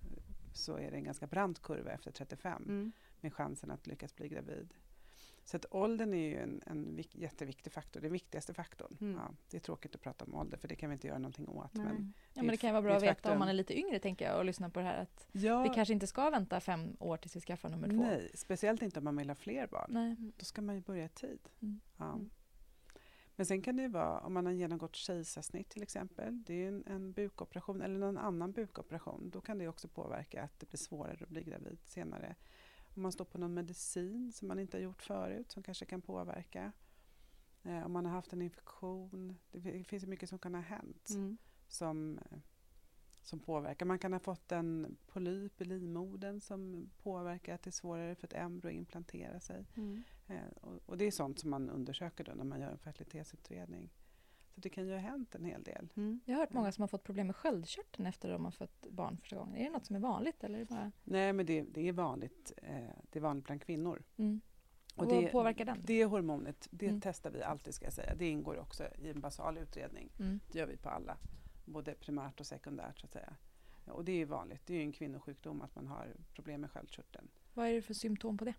så är det en ganska brant kurva efter trettiofem. Mm. Med chansen att lyckas bli gravid. Så att åldern är ju en, en vik- jätteviktig faktor, den viktigaste faktorn. Mm. Ja, det är tråkigt att prata om ålder för det kan vi inte göra någonting åt. Nej. Men, Ja, men det kan ju vara det bra är att ett veta om faktum. man är lite yngre, tänker jag, och lyssna på det här. Att ja, vi kanske inte ska vänta fem år tills vi skaffar nummer två. nej, speciellt inte om man vill ha fler barn. Nej. Då ska man ju börja i tid. Mm. Ja. Mm. Men sen kan det ju vara om man har genomgått kejsarsnitt till exempel. Det är ju en, en bukoperation eller någon annan bukoperation. Då kan det också påverka att det blir svårare att bli gravid senare. Om man står på någon medicin som man inte har gjort förut som kanske kan påverka. Eh, om man har haft en infektion. Det, det finns ju mycket som kan ha hänt Mm. som, som påverkar. Man kan ha fått en polyp i livmodern som påverkar att det är svårare för ett embryo att implantera sig. Mm. Eh, och, och det är sånt som man undersöker då när man gör en fertilitetsutredning. Så det kan ju ha hänt en hel del. Mm. Jag har hört många som har fått problem med sköldkörteln efter att de har fått barn första gången. Är det något som är vanligt? Eller är det bara... Nej, men det, det är vanligt. Eh, det är vanligt bland kvinnor. Mm. Och, och det, vad påverkar den? Det hormonet, det mm. testar vi alltid, ska jag säga. Det ingår också i en basal utredning. Mm. Det gör vi på alla. Både primärt och sekundärt, så att säga. Ja, och det är vanligt. Det är ju en kvinnosjukdom att man har problem med sköldkörteln. Vad är det för symptom på det?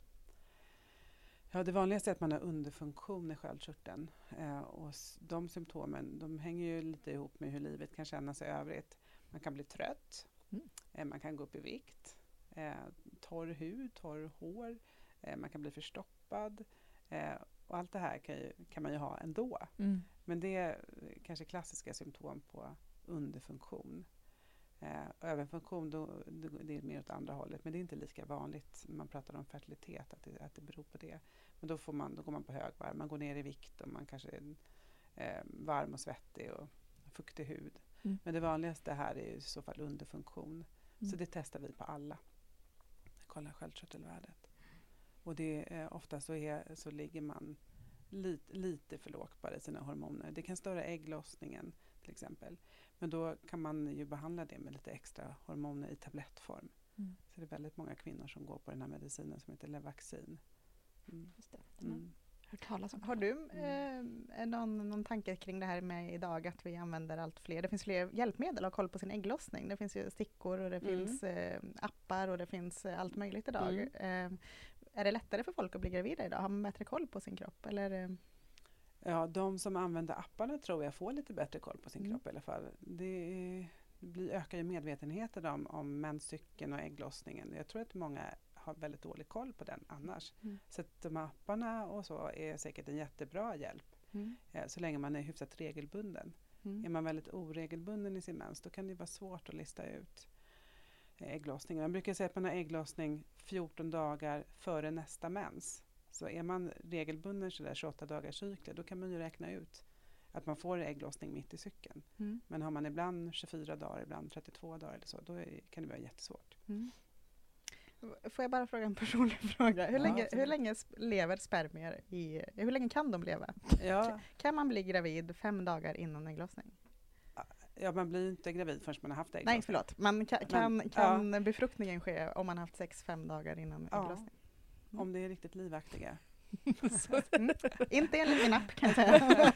Ja, det vanligaste är att man har underfunktion i sköldkörteln. Eh, och de symptomen, de hänger ju lite ihop med hur livet kan kännas i övrigt. Man kan bli trött. Mm. Eh, man kan gå upp i vikt. Eh, torr hud, torr hår. Eh, man kan bli förstoppad. Eh, och allt det här kan, ju, kan man ju ha ändå. Mm. Men det är kanske klassiska symptom på underfunktion. Eh, överfunktion, då, det är mer åt andra hållet. Men det är inte lika vanligt när man pratar om fertilitet att det, att det beror på det. Men då, får man, då går man på högvarv. Man går ner i vikt och man kanske är eh, varm och svettig och fuktig hud. Mm. Men det vanligaste här är i så fall underfunktion. Mm. Så det testar vi på alla. Kolla sköldkörtelvärdet. Och det är, ofta så, är, så ligger man lite, lite för lågt bara i sina hormoner. Det kan störa ägglossningen till exempel. Men då kan man ju behandla det med lite extra hormoner i tablettform. Mm. Så det är väldigt många kvinnor som går på den här medicinen som heter Levaxin. Mm. Just det. Mm. Hört talas om. Har du eh, någon, någon tanke kring det här med idag att vi använder allt fler? Det finns fler hjälpmedel att ha koll på sin ägglossning. Det finns ju stickor och det mm. finns eh, appar och det finns eh, allt möjligt idag. Mm. Eh, är det lättare för folk att bli gravida idag? Har man bättre koll på sin kropp? Eller, eh? Ja, de som använder apparna tror jag får lite bättre koll på sin mm. kropp i alla fall. Det, det blir, ökar ju medvetenheten om, om menscykeln och ägglossningen. Jag tror att många har väldigt dålig koll på den annars. Mm. Så att de apparna och så är säkert en jättebra hjälp. Mm. Eh, så länge man är hyfsat regelbunden. Mm. Är man väldigt oregelbunden i sin mens, då kan det vara svårt att lista ut eh, ägglossningen. Man brukar säga att man har ägglossning fjorton dagar före nästa mens. Så är man regelbunden så där tjugoåtta dagars cykler, då kan man ju räkna ut att man får ägglossning mitt i cykeln. Mm. Men har man ibland tjugofyra dagar, ibland trettiotvå dagar eller så, då är, kan det vara jättesvårt. Mm. Får jag bara fråga en personlig fråga? Hur, ja, länge, hur länge lever spermier i... Hur länge kan de leva? Ja. Kan man bli gravid fem dagar innan ägglossning? Ja, man blir inte gravid förrän man har haft ägglossning. Nej, förlåt. Man kan, kan, Men, kan ja. befruktningen ske om man har haft sex fem dagar innan ja. ägglossning? Mm. Om det är riktigt livaktiga. mm. Inte enligt min app, kan jag säga.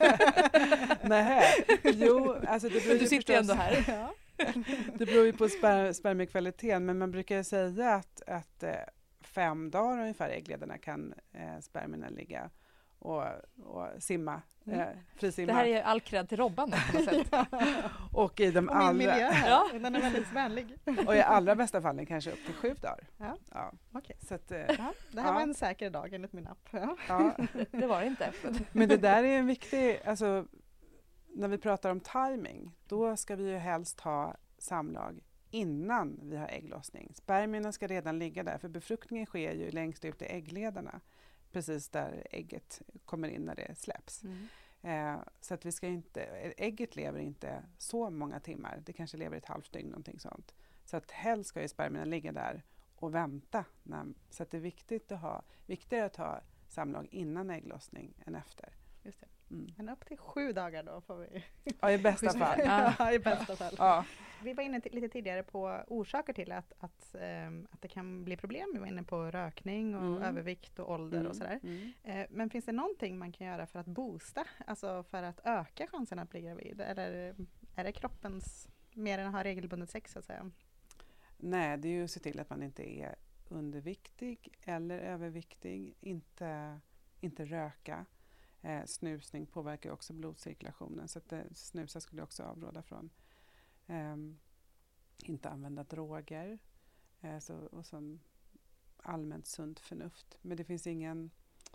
Nej, jo, alltså det beror du sitter ju ändå här. Ja. Det beror ju på sper- spermiekvaliteten, men man brukar säga att, att eh, fem dagar ungefär äggledarna kan eh, spermierna ligga och, och simma, mm. eh, frisimma. Det här är all cred till Robban på något sätt. Och i de och allra... min miljö här, ja. Den är väldigt vänlig. Och i allra bästa fallen kanske upp till sju dagar. Ja. Ja. Okay. Så att, eh, ja. Det här ja. var en säker dag enligt min app. Ja. Ja. Det var det inte. Men det där är en viktig... Alltså, när vi pratar om timing, då ska vi ju helst ha samlag innan vi har ägglossning. Spermierna ska redan ligga där, för befruktningen sker ju längst ut i äggledarna. Precis där ägget kommer in när det släpps. Mm. Eh, så att vi ska inte, ägget lever inte så många timmar. Det kanske lever ett halvt dygn, någonting sånt. Så att helst ska ju spermierna ligga där och vänta. När, så att det är viktigt att ha, viktigare att ha samlag innan ägglossning än efter. Just det. Mm. Men upp till sju dagar då får vi... Ja, i bästa fall. Ja, i bästa fall. Ja. Vi var inne t- lite tidigare på orsaker till att, att, ähm, att det kan bli problem. Vi var inne på rökning och mm. övervikt och ålder mm. och sådär. Mm. Eh, men finns det någonting man kan göra för att boosta, alltså för att öka chansen att bli gravid? Eller är det kroppens mer än att ha regelbundet sex, så att säga? Nej, det är ju att se till att man inte är underviktig eller överviktig. Inte, inte röka. Eh, snusning påverkar också blodcirkulationen, så att eh, snusa skulle jag också avråda från. Eh, inte använda droger eh, så, och som allmänt sunt förnuft. Men det finns ingen...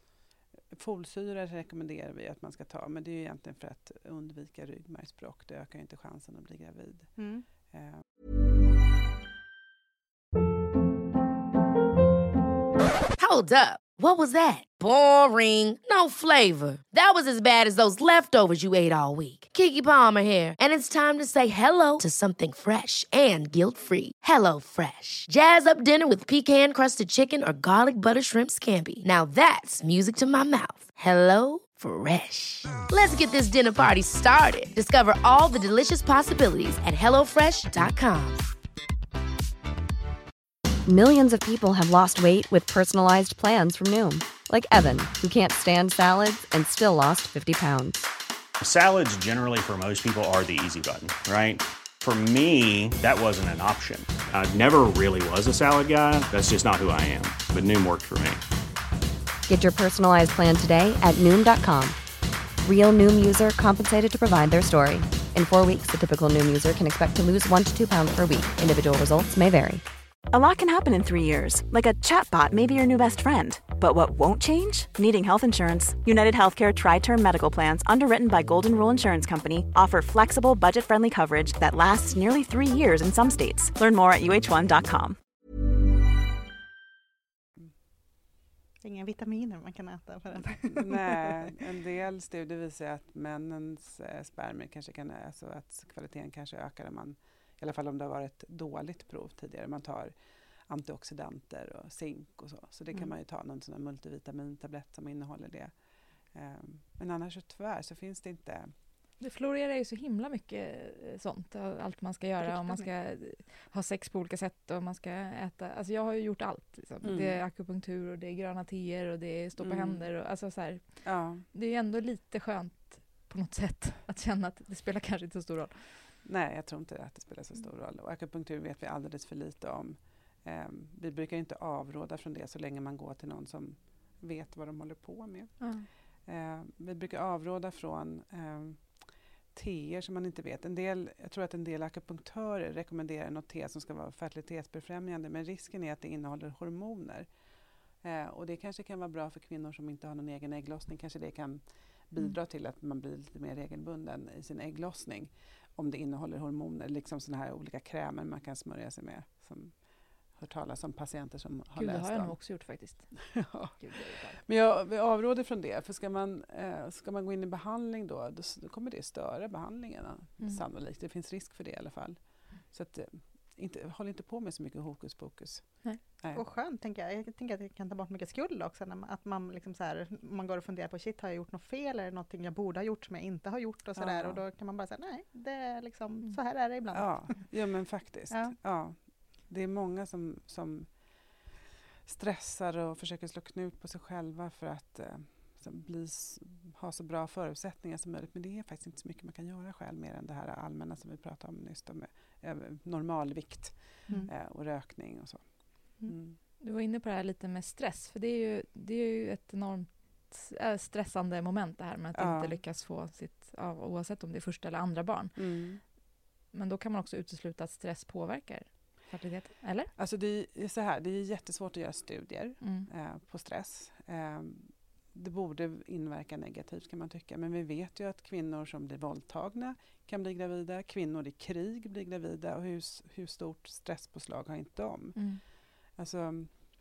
Folsyra rekommenderar vi att man ska ta, men det är ju egentligen för att undvika ryggmärgsbråck. Det ökar ju inte chansen att bli gravid. Mm. Eh. Hold up. What was that? Boring. No flavor. That was as bad as those leftovers you ate all week. Keke Palmer here, and it's time to say hello to something fresh and guilt-free. Hello Fresh. Jazz up dinner with pecan-crusted chicken or garlic butter shrimp scampi. Now that's music to my mouth. Hello Fresh. Let's get this dinner party started. Discover all the delicious possibilities at hello fresh dot com. Millions of people have lost weight with personalized plans from Noom. Like Evan, who can't stand salads and still lost fifty pounds. Salads generally for most people are the easy button, right? For me, that wasn't an option. I never really was a salad guy. That's just not who I am. But Noom worked for me. Get your personalized plan today at Noom dot com. Real Noom user compensated to provide their story. In four weeks, the typical Noom user can expect to lose one to two pounds per week. Individual results may vary. A lot can happen in three years, like a chatbot may be your new best friend. But what won't change? Needing health insurance. United Healthcare Tri-Term Medical Plans, underwritten by Golden Rule Insurance Company, offer flexible, budget-friendly coverage that lasts nearly three years in some states. Learn more at u h one dot com. Inga vitaminer man kan äta för att... Nej, en del studier visar att männens eh, spermier kanske kan, alltså att kvaliteten kanske ökar om man, i alla fall om det har varit ett dåligt prov tidigare. Man tar antioxidanter och zink och så. Så det kan mm. man ju ta någon sån här multivitamintablett som innehåller det. Um, men annars så tyvärr så finns det inte... Det florerar ju så himla mycket sånt. Allt man ska göra. Om man ska ha sex på olika sätt och man ska äta. Alltså jag har ju gjort allt. Liksom. Mm. Det är akupunktur och det är gröna teer och det är stå på mm. händer. Och, alltså så här, ja. Det är ju ändå lite skönt på något sätt att känna att det spelar kanske inte så stor roll. Nej, jag tror inte att det spelar så stor roll. Och akupunktur vet vi alldeles för lite om. Um, vi brukar inte avråda från det så länge man går till någon som vet vad de håller på med. Mm. Uh, vi brukar avråda från um, teer som man inte vet. En del, jag tror att en del akupunktörer rekommenderar något te som ska vara fertilitetsbefrämjande, men risken är att det innehåller hormoner. Uh, och det kanske kan vara bra för kvinnor som inte har någon egen ägglossning. Kanske det kan bidra mm. till att man blir lite mer regelbunden i sin ägglossning om det innehåller hormoner, liksom såna här olika krämer man kan smörja sig med, som hört talas om patienter som har Gud, läst det har jag dem. nog också gjort faktiskt. Ja. Gud, men jag avråder från det, för ska man, eh, ska man gå in i behandling då, då, då kommer det störa behandlingen mm. sannolikt. Det finns risk för det i alla fall. Mm. Så att, eh, inte, håll inte på med så mycket hokus pokus. Nej. Nej. Och skönt, tänker jag. Jag tänker att det kan ta bort mycket skuld också. När man, att man, liksom så här, man går och funderar på, shit, har jag gjort något fel? Eller någonting jag borde ha gjort som jag inte har gjort? Och, så där. Och då kan man bara säga, nej, det är liksom, mm. så här är det ibland. Ja, ja men faktiskt. Ja. Ja. Det är många som, som stressar och försöker slå knut på sig själva för att eh, bli, ha så bra förutsättningar som möjligt. Men det är faktiskt inte så mycket man kan göra själv mer än det här allmänna som vi pratade om nyss. Med eh, normalvikt mm. eh, och rökning och så. Mm. Du var inne på det här lite med stress. För det är ju, det är ju ett enormt äh, stressande moment det här med att ja. inte lyckas få sitt, ja, oavsett om det är första eller andra barn. Mm. Men då kan man också utesluta att stress påverkar fertiliteten, eller? Alltså det är så här, det är jättesvårt att göra studier mm. eh, på stress. Eh, det borde inverka negativt kan man tycka. Men vi vet ju att kvinnor som blir våldtagna kan bli gravida. Kvinnor i krig blir gravida. Och hur, hur stort stresspåslag har inte de? Mm. Alltså,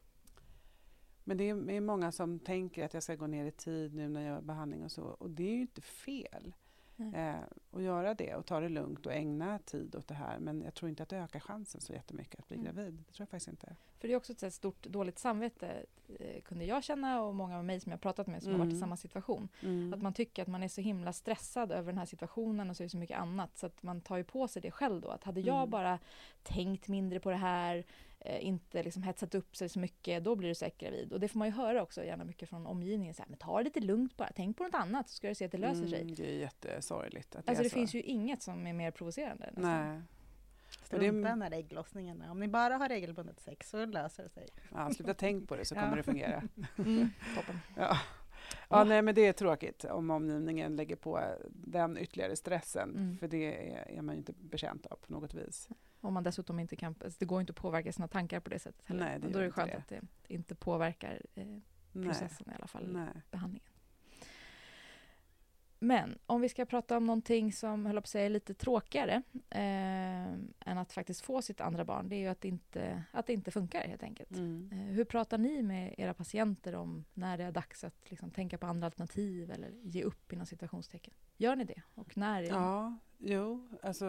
men det är, det är många som tänker att jag ska gå ner i tid nu när jag gör behandling och så. Och det är ju inte fel. Eh, och göra det och ta det lugnt och ägna tid åt det här. Men jag tror inte att det ökar chansen så jättemycket att bli mm. gravid. Det tror jag faktiskt inte. För det är också ett stort dåligt samvete eh, kunde jag känna, och många av mig som jag pratat med som mm. har varit i samma situation. Mm. Att man tycker att man är så himla stressad över den här situationen och så är det så mycket annat. Så att man tar ju på sig det själv då. Att hade jag mm. bara tänkt mindre på det här, eh, inte liksom hetsat upp sig så mycket, då blir du säkert gravid. Och det får man ju höra också gärna mycket från omgivningen. Så här, men ta det lite lugnt bara, tänk på något annat så ska du se att det löser sig. Mm, det är jättesorgligt. Att det alltså är det så. Finns ju inget som är mer provocerande. Nästan. Nej. Strunta när ägglossningen. Om ni bara har regelbundet sex så löser det sig. Ja, sluta tänk på det så kommer ja. det fungera. Mm, toppen. Ja. Ja, nej, men det är tråkigt om omgivningen lägger på den ytterligare stressen. Mm. För det är, är man ju inte bekänt av på något vis. Om man dessutom inte kan, alltså det går inte att påverka sina tankar på det sättet heller. Nej, det och då är det skönt det. att det inte påverkar eh, processen nej. i alla fall, nej. behandlingen. Men om vi ska prata om någonting som höll på att säga är lite tråkigare eh, än att faktiskt få sitt andra barn, det är ju att det inte, att det inte funkar helt enkelt. Mm. Eh, hur pratar ni med era patienter om när det är dags att liksom, tänka på andra alternativ eller ge upp inom situationstecken? Gör ni det? Och när? Är det? Ja, jo, alltså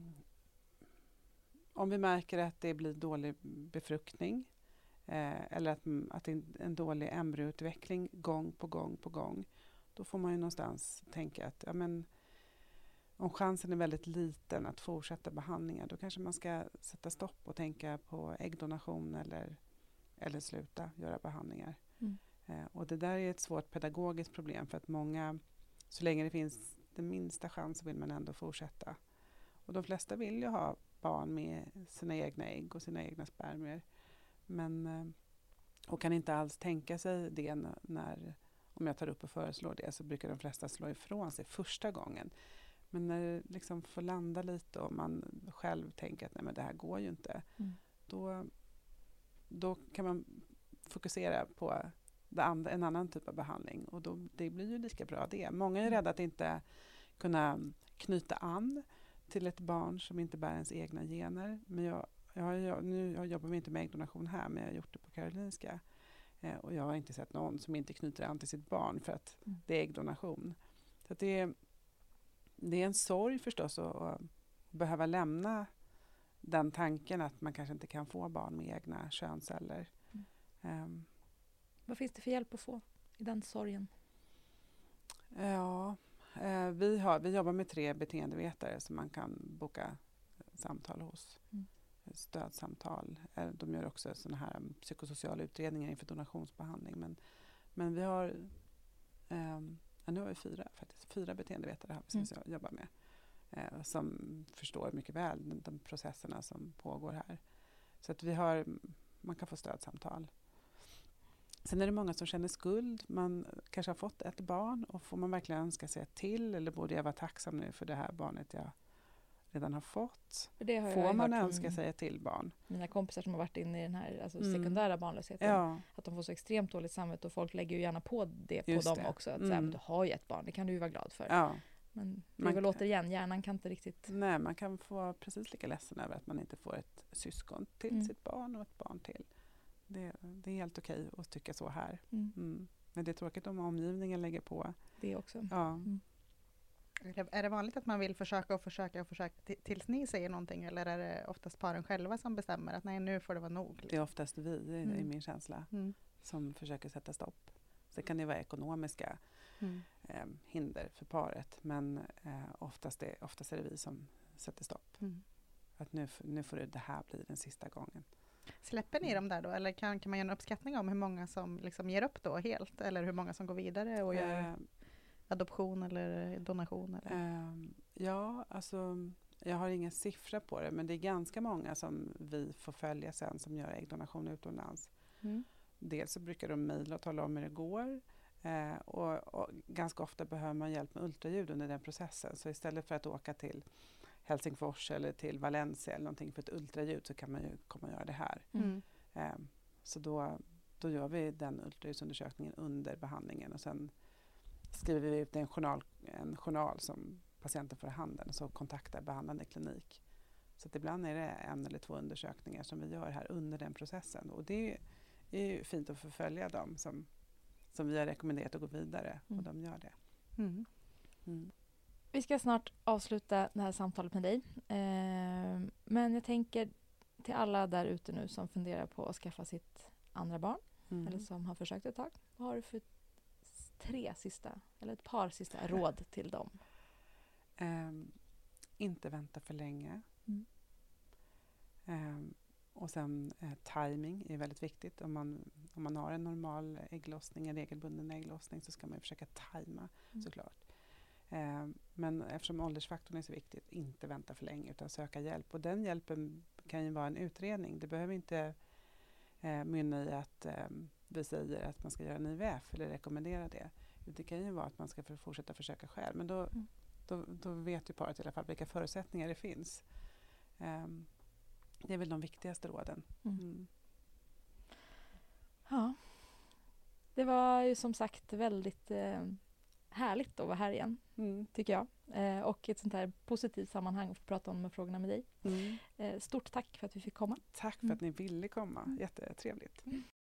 om vi märker att det blir dålig befruktning eh, eller att, att det är en dålig embryoutveckling gång på gång på gång, då får man ju någonstans tänka att ja, men, om chansen är väldigt liten att fortsätta behandlingar, då kanske man ska sätta stopp och tänka på äggdonation eller, eller sluta göra behandlingar. Mm. Eh, och det där är ett svårt pedagogiskt problem, för att många, så länge det finns den minsta chans, så vill man ändå fortsätta. Och de flesta vill ju ha barn med sina egna ägg och sina egna spermier. Men, eh, och kan inte alls tänka sig det när, om jag tar upp och föreslår det, så brukar de flesta slå ifrån sig första gången. Men när det liksom får landa lite och man själv tänker att nej, men det här går ju inte, Mm. då, då kan man fokusera på det andra, en annan typ av behandling. Och då, det blir ju lika bra det. Många är rädda att inte kunna knyta an till ett barn som inte bär ens egna gener. Men jag, jag, jag, nu jag jobbar vi inte med äggdonation här, men jag har gjort det på Karolinska. Eh, och jag har inte sett någon som inte knyter an till sitt barn för att Mm. det är äggdonation. Så att det, är, det är en sorg förstås att, att behöva lämna den tanken att man kanske inte kan få barn med egna könsceller. Mm. Um, Vad finns det för hjälp att få i den sorgen? Ja, eh, vi, har, vi jobbar med tre beteendevetare som man kan boka samtal hos. Mm. Stödsamtal. Eh, de gör också såna här psykosociala utredningar inför donationsbehandling. Men, men vi har, eh, ja, nu har vi fyra, faktiskt, fyra beteendevetare här som Mm. vi jobbar med. Eh, som förstår mycket väl de, de processerna som pågår här. Så att vi har, man kan få stödsamtal. Sen är det många som känner skuld. Man kanske har fått ett barn och får man verkligen önska sig ett till, eller borde jag vara tacksam nu för det här barnet jag redan har fått? För det har Får jag man hört önska från sig ett till barn? mina kompisar som har varit inne i den här alltså, Mm. sekundära barnlösheten. Ja, Att de får så extremt dåligt samvete och folk lägger ju gärna på det på Just dem det. också. Att Mm. så här, men du har ju ett barn, det kan du ju vara glad för. ja. Men det är Man väl kan- återigen, hjärnan kan inte riktigt... Nej, man kan få vara precis lika ledsen över att man inte får ett syskon till Mm. sitt barn och ett barn till. Det, det är helt okej att tycka så här. Mm. Mm. Men det är tråkigt om omgivningen lägger på. Det också. Ja. Mm. Är det, är det vanligt att man vill försöka och försöka och försöka t- tills ni säger någonting, eller är det oftast paren själva som bestämmer att nej, nu får det vara nog? Det är Liksom? oftast vi, i, i Mm. min känsla, Mm. som försöker sätta stopp. Sen kan det vara ekonomiska Mm. eh, hinder för paret, men eh, oftast, är, oftast är det vi som sätter stopp. Mm. Att nu, f- nu får det, det här bli den sista gången. Släpper ni dem där då, eller kan, kan man göra en uppskattning om hur många som liksom ger upp då helt, eller hur många som går vidare och gör Eh, adoption eller donation? Eller? Ehm, ja, alltså jag har ingen siffra på det, men det är ganska många som vi får följa sen som gör äggdonation utomlands. Mm. Dels så brukar de mejla och tala om hur det går, eh, och, och ganska ofta behöver man hjälp med ultraljud under den processen. Så istället för att åka till Helsingfors eller till Valencia eller någonting för ett ultraljud, så kan man ju komma och göra det här. Mm. Ehm, så då, då gör vi den ultraljudsundersökningen under behandlingen, och sen skriver vi ut en journal, en journal som patienten får i handen, och så kontaktar behandlande klinik. Så att ibland är det en eller två undersökningar som vi gör här under den processen. Och det är ju fint att förfölja dem som, som vi har rekommenderat att gå vidare, och Mm. de gör det. Mm. Mm. Vi ska snart avsluta det här samtalet med dig. Eh, men jag tänker till alla där ute nu som funderar på att skaffa sitt andra barn, Mm. eller som har försökt ett tag. Vad har du för s- tre sista, eller ett par sista råd till dem? Ehm, inte vänta för länge. Mm. Ehm, och sen eh, timing är väldigt viktigt. Om man, om man har en normal ägglossning, en regelbunden ägglossning, så ska man ju försöka tajma, Mm. såklart. Ehm, men eftersom åldersfaktorn är så viktigt, inte vänta för länge utan söka hjälp. Och den hjälpen kan ju vara en utredning. Det behöver inte eh, mynna i att eh, vi säger att man ska göra en I V F eller rekommendera det. Det kan ju vara att man ska för, fortsätta försöka själv. Men då, Mm. då, då vet ju paret i alla fall vilka förutsättningar det finns. Ehm, det är väl de viktigaste råden. Mm. Mm. Ja. Det var ju som sagt väldigt eh, härligt att vara här igen, Mm. tycker jag. Eh, och ett sånt här positivt sammanhang att få prata om de här frågorna med dig. Mm. Eh, stort tack för att vi fick komma. Tack för att ni ville komma. Jättetrevligt.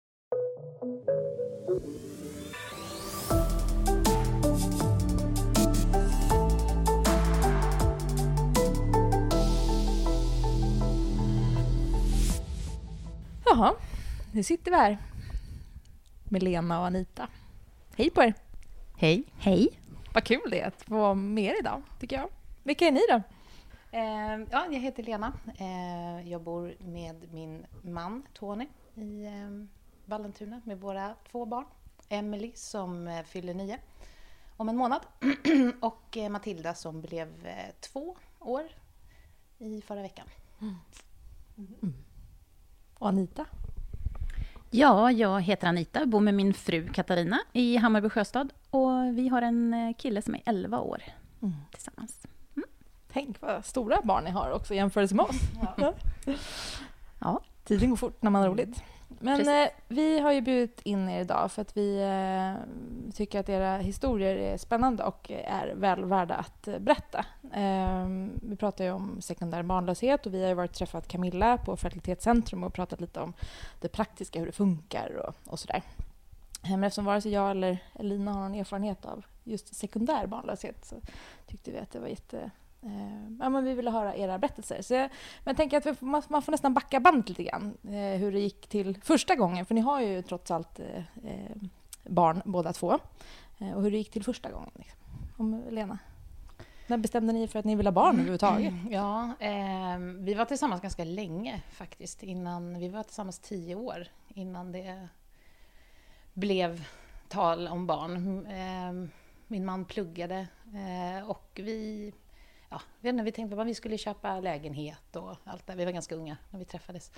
Jaha, nu sitter vi här med Lena och Anita. Hej på er! Hej. Hej. Vad kul det är att få vara med er idag, tycker jag. Vilka är ni då? Eh, ja, jag heter Lena. Eh, jag bor med min man Tony i eh, Vallentuna med våra två barn. Emily som eh, fyller nio om en månad och eh, Matilda som blev eh, två år i förra veckan. Mm. Mm. Och Anita? Ja, jag heter Anita, bor med min fru Katarina i Hammarby Sjöstad och vi har en kille som är elva år mm. tillsammans. Mm. Tänk vad stora barn ni har också jämfört med oss. Ja. Ja. Tiden går fort när man har roligt. Men eh, vi har ju bjudit in er idag för att vi eh, tycker att era historier är spännande och är väl värda att eh, berätta. Eh, vi pratar ju om sekundär barnlöshet och vi har ju varit träffat Camilla på Fertilitetscentrum och pratat lite om det praktiska, hur det funkar och, och sådär. Eh, men eftersom vare sig jag eller Elina har någon erfarenhet av just sekundär barnlöshet så tyckte vi att det var jätte... Ja, men vi ville höra era berättelser. Så jag, men jag tänker att vi, man, man får nästan backa bandet lite grann. Eh, hur det gick till första gången. För ni har ju trots allt eh, barn båda två. Eh, och hur det gick till första gången. Liksom. Om Lena. När bestämde ni för att ni ville ha barn överhuvudtaget? Ja, eh, vi var tillsammans ganska länge faktiskt. Innan, vi var tillsammans tio år innan det blev tal om barn. Eh, min man pluggade eh, och vi... Ja, vet inte, vi tänkte att vi skulle köpa lägenhet och allt där. Vi var ganska unga när vi träffades.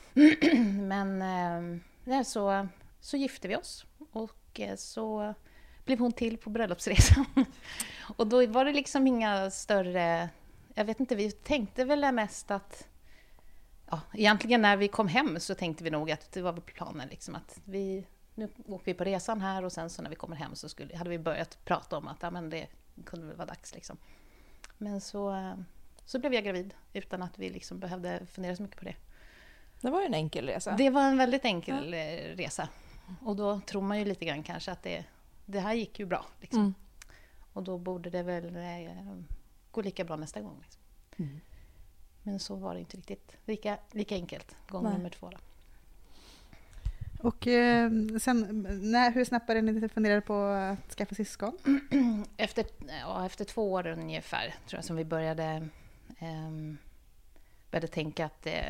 Men eh, så, så gifte vi oss. Och eh, så blev hon till på bröllopsresan. Och då var det liksom inga större... Jag vet inte, vi tänkte väl mest att... Ja, egentligen när vi kom hem så tänkte vi nog att det var planen. Liksom, att vi, nu åker vi på resan här och sen så när vi kommer hem så skulle, hade vi börjat prata om att ja, men det kunde väl vara dags liksom. Men så, så blev jag gravid utan att vi liksom behövde fundera så mycket på det. Det var ju en enkel resa. Det var en väldigt enkel ja. resa. Och då tror man ju lite grann kanske att det, det här gick ju bra. Liksom. Mm. Och då borde det väl eh, gå lika bra nästa gång. Liksom. Mm. Men så var det inte riktigt lika, lika enkelt gång Nej. nummer två. Då. Och eh, sen, när, hur snabbt började ni fundera på att skaffa syskon? Efter, ja, efter två år ungefär tror jag som vi började, eh, började tänka att eh,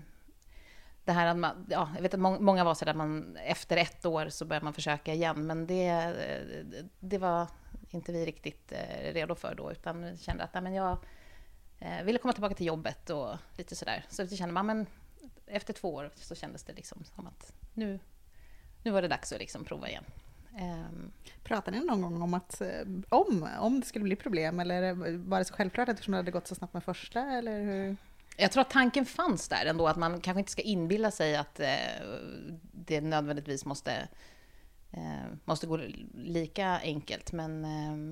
det här, man, ja, jag vet att må, många var så där man efter ett år så börjar man försöka igen, men det, det var inte vi riktigt eh, redo för då, utan kände att nej, men jag eh, ville komma tillbaka till jobbet och lite sådär. Så det kände man, men efter två år så kändes det liksom som att nu, nu var det dags att liksom prova igen. Um, Pratade ni någon gång om att om, om det skulle bli problem, eller var det så självklart eftersom det hade gått så snabbt med första, eller hur? Jag tror att tanken fanns där ändå, att man kanske inte ska inbilla sig att eh, det nödvändigtvis måste, eh, måste gå lika enkelt, men eh,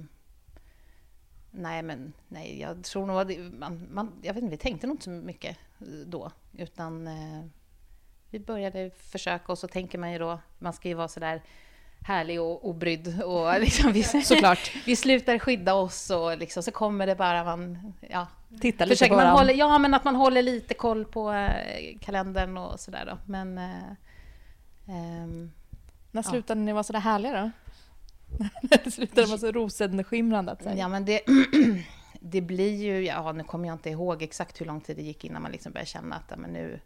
nej, men nej, jag tror nog att man, man, jag vet inte, vi tänkte nog inte så mycket då, utan eh, vi började försöka, och så tänker man ju då, man ska ju vara så där härlig och obrydd och liksom vi, såklart vi slutar skydda oss och liksom så kommer det bara man ja titta lite försöker på man håller, ja men att man håller lite koll på eh, kalendern och så där då, men eh, eh, när slutade ja. ni vara så där härliga då? När slutade det vara så rosenskimrande att säga? Ja, men det det blir ju, ja, nu kommer jag inte ihåg exakt hur lång tid det gick innan man liksom började känna att ja, men nu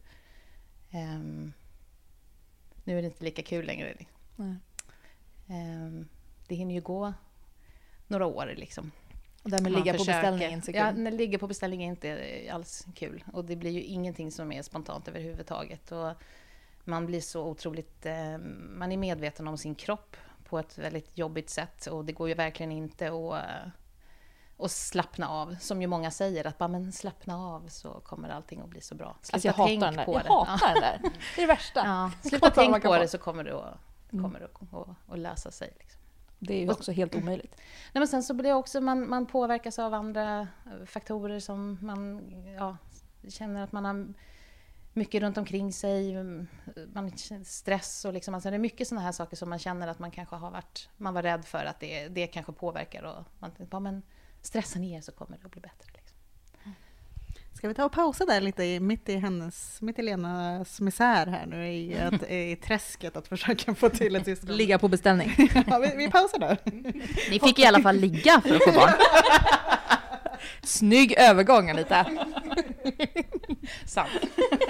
um, nu är det inte lika kul längre. Mm. Um, det hinner ju gå några år liksom. Och därmed ligga på beställningen så kul. Ja, när ligga på beställningen är inte alls kul. Och det blir ju ingenting som är spontant överhuvudtaget. Och man blir så otroligt, eh, man är medveten om sin kropp på ett väldigt jobbigt sätt. Och det går ju verkligen inte att, att slappna av. Som ju många säger, att bara men slappna av så kommer allting att bli så bra. Sluta alltså jag tänk hatar den på där. det. Jag hatar den där. Det är det värsta. Ja, sluta tänk på det så kommer det att, kommer det att, att, att lösa sig. Liksom. Det är ju också helt omöjligt. Nej, men sen så blir det också, man, man påverkas av andra faktorer som man ja, känner att man har mycket runt omkring sig, man stress och liksom, alltså det är mycket sådana här saker som man känner att man kanske har varit, man var rädd för att det, det kanske påverkar och man tänker, ja, men stressa ner så kommer det att bli bättre. Liksom. Ska vi ta och pausa där lite i, mitt i hennes, mitt i Lenas misär här nu i, att, i träsket att försöka få till ett syskon. Ligga på beställning. Ja, vi, vi pausar där. Ni fick i alla fall ligga för att få barn. Snygg övergång, Anita. Sant.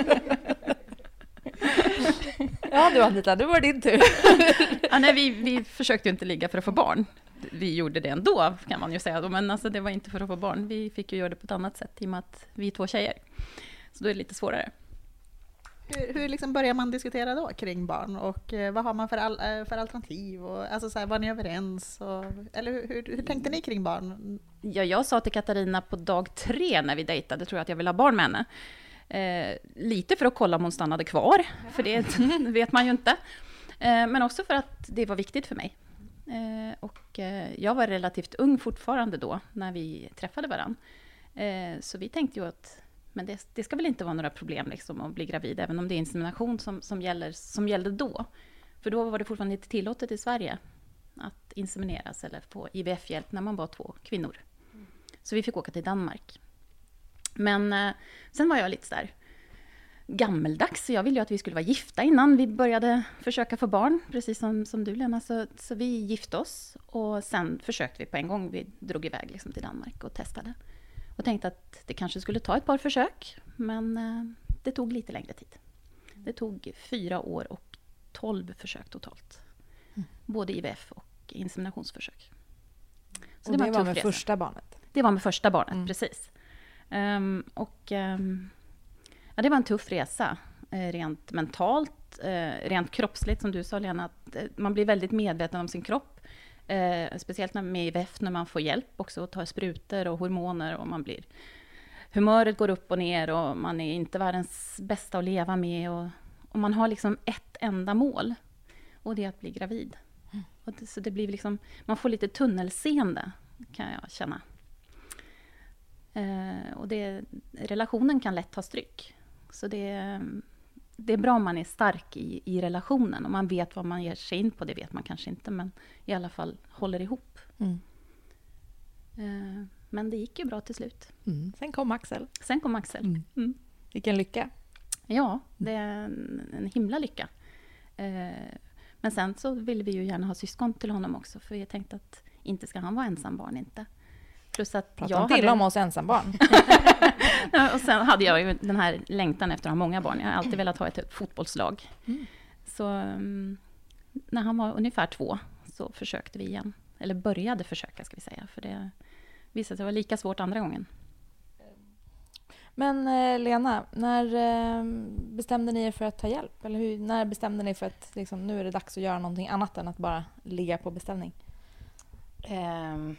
Ja du Anita, nu var det din tur. Ja, nej, vi, vi försökte ju inte ligga för att få barn. Vi gjorde det ändå, kan man ju säga. Men alltså, det var inte för att få barn. Vi fick ju göra det på ett annat sätt i och med att vi är två tjejer. Så då är det lite svårare. Hur, hur liksom börjar man diskutera då kring barn? Och eh, vad har man för, all, för alternativ? Och, alltså, så här, var ni överens? Och, eller hur, hur, hur tänkte ni kring barn? Ja, jag sa till Katarina på dag tre när vi dejtade, tror jag att jag ville ha barn med henne. Eh, lite för att kolla om hon stannade kvar, för det vet man ju inte. Eh, men också för att det var viktigt för mig. Eh, och eh, jag var relativt ung fortfarande då, när vi träffade varandra. Eh, så vi tänkte ju att men det, det ska väl inte vara några problem liksom, att bli gravid, även om det är insemination som, som, gäller, som gällde då. För då var det fortfarande inte tillåtet i Sverige att insemineras eller få I V F-hjälp när man var två kvinnor. Så vi fick åka till Danmark. Men eh, sen var jag lite så där gammeldags, så jag ville ju att vi skulle vara gifta innan vi började försöka få barn, precis som, som du Lena. Så, så vi gifte oss och sen försökte vi på en gång, vi drog iväg liksom till Danmark och testade. Och tänkte att det kanske skulle ta ett par försök, men eh, det tog lite längre tid. Det tog fyra år och tolv försök totalt. Mm. Både I V F och inseminationsförsök. Så och det, det var, var med resa. första barnet? Det var med första barnet, mm. precis. Um, och um, ja, det var en tuff resa. Eh, rent mentalt, eh, rent kroppsligt som du sa Lena. Att, eh, man blir väldigt medveten om sin kropp. Eh, speciellt när med I V F när man får hjälp också att ta sprutor och hormoner och man blir humöret går upp och ner och man är inte världens bästa att leva med och, och man har liksom ett enda mål och det är att bli gravid. Mm. Och det, så det blir liksom, man får lite tunnelseende kan jag känna. Eh, och det, relationen kan lätt ta stryk. Så det, det är bra om man är stark i, i relationen och man vet vad man ger sig in på, det vet man kanske inte, men i alla fall håller ihop. Mm. Eh, men det gick ju bra till slut. Mm. Sen kom Axel. Sen kom Axel. Mm. Mm. Vilken lycka. Ja, det är en, en himla lycka. Eh, men sen så ville vi ju gärna ha syskon till honom också, för vi tänkte att inte ska han vara ensambarn inte. Plus att Prata jag inte illa hade... om oss ensambarn. Ja, och sen hade jag ju den här längtan efter att ha många barn. Jag har alltid velat ha ett, ett fotbollslag. Mm. Så um, när han var ungefär två så försökte vi igen. Eller började försöka ska vi säga. För det visade sig vara lika svårt andra gången. Men eh, Lena, när eh, bestämde ni er för att ta hjälp? Eller hur, när bestämde ni för att liksom, nu är det dags att göra någonting annat än att bara ligga på beställning? Um,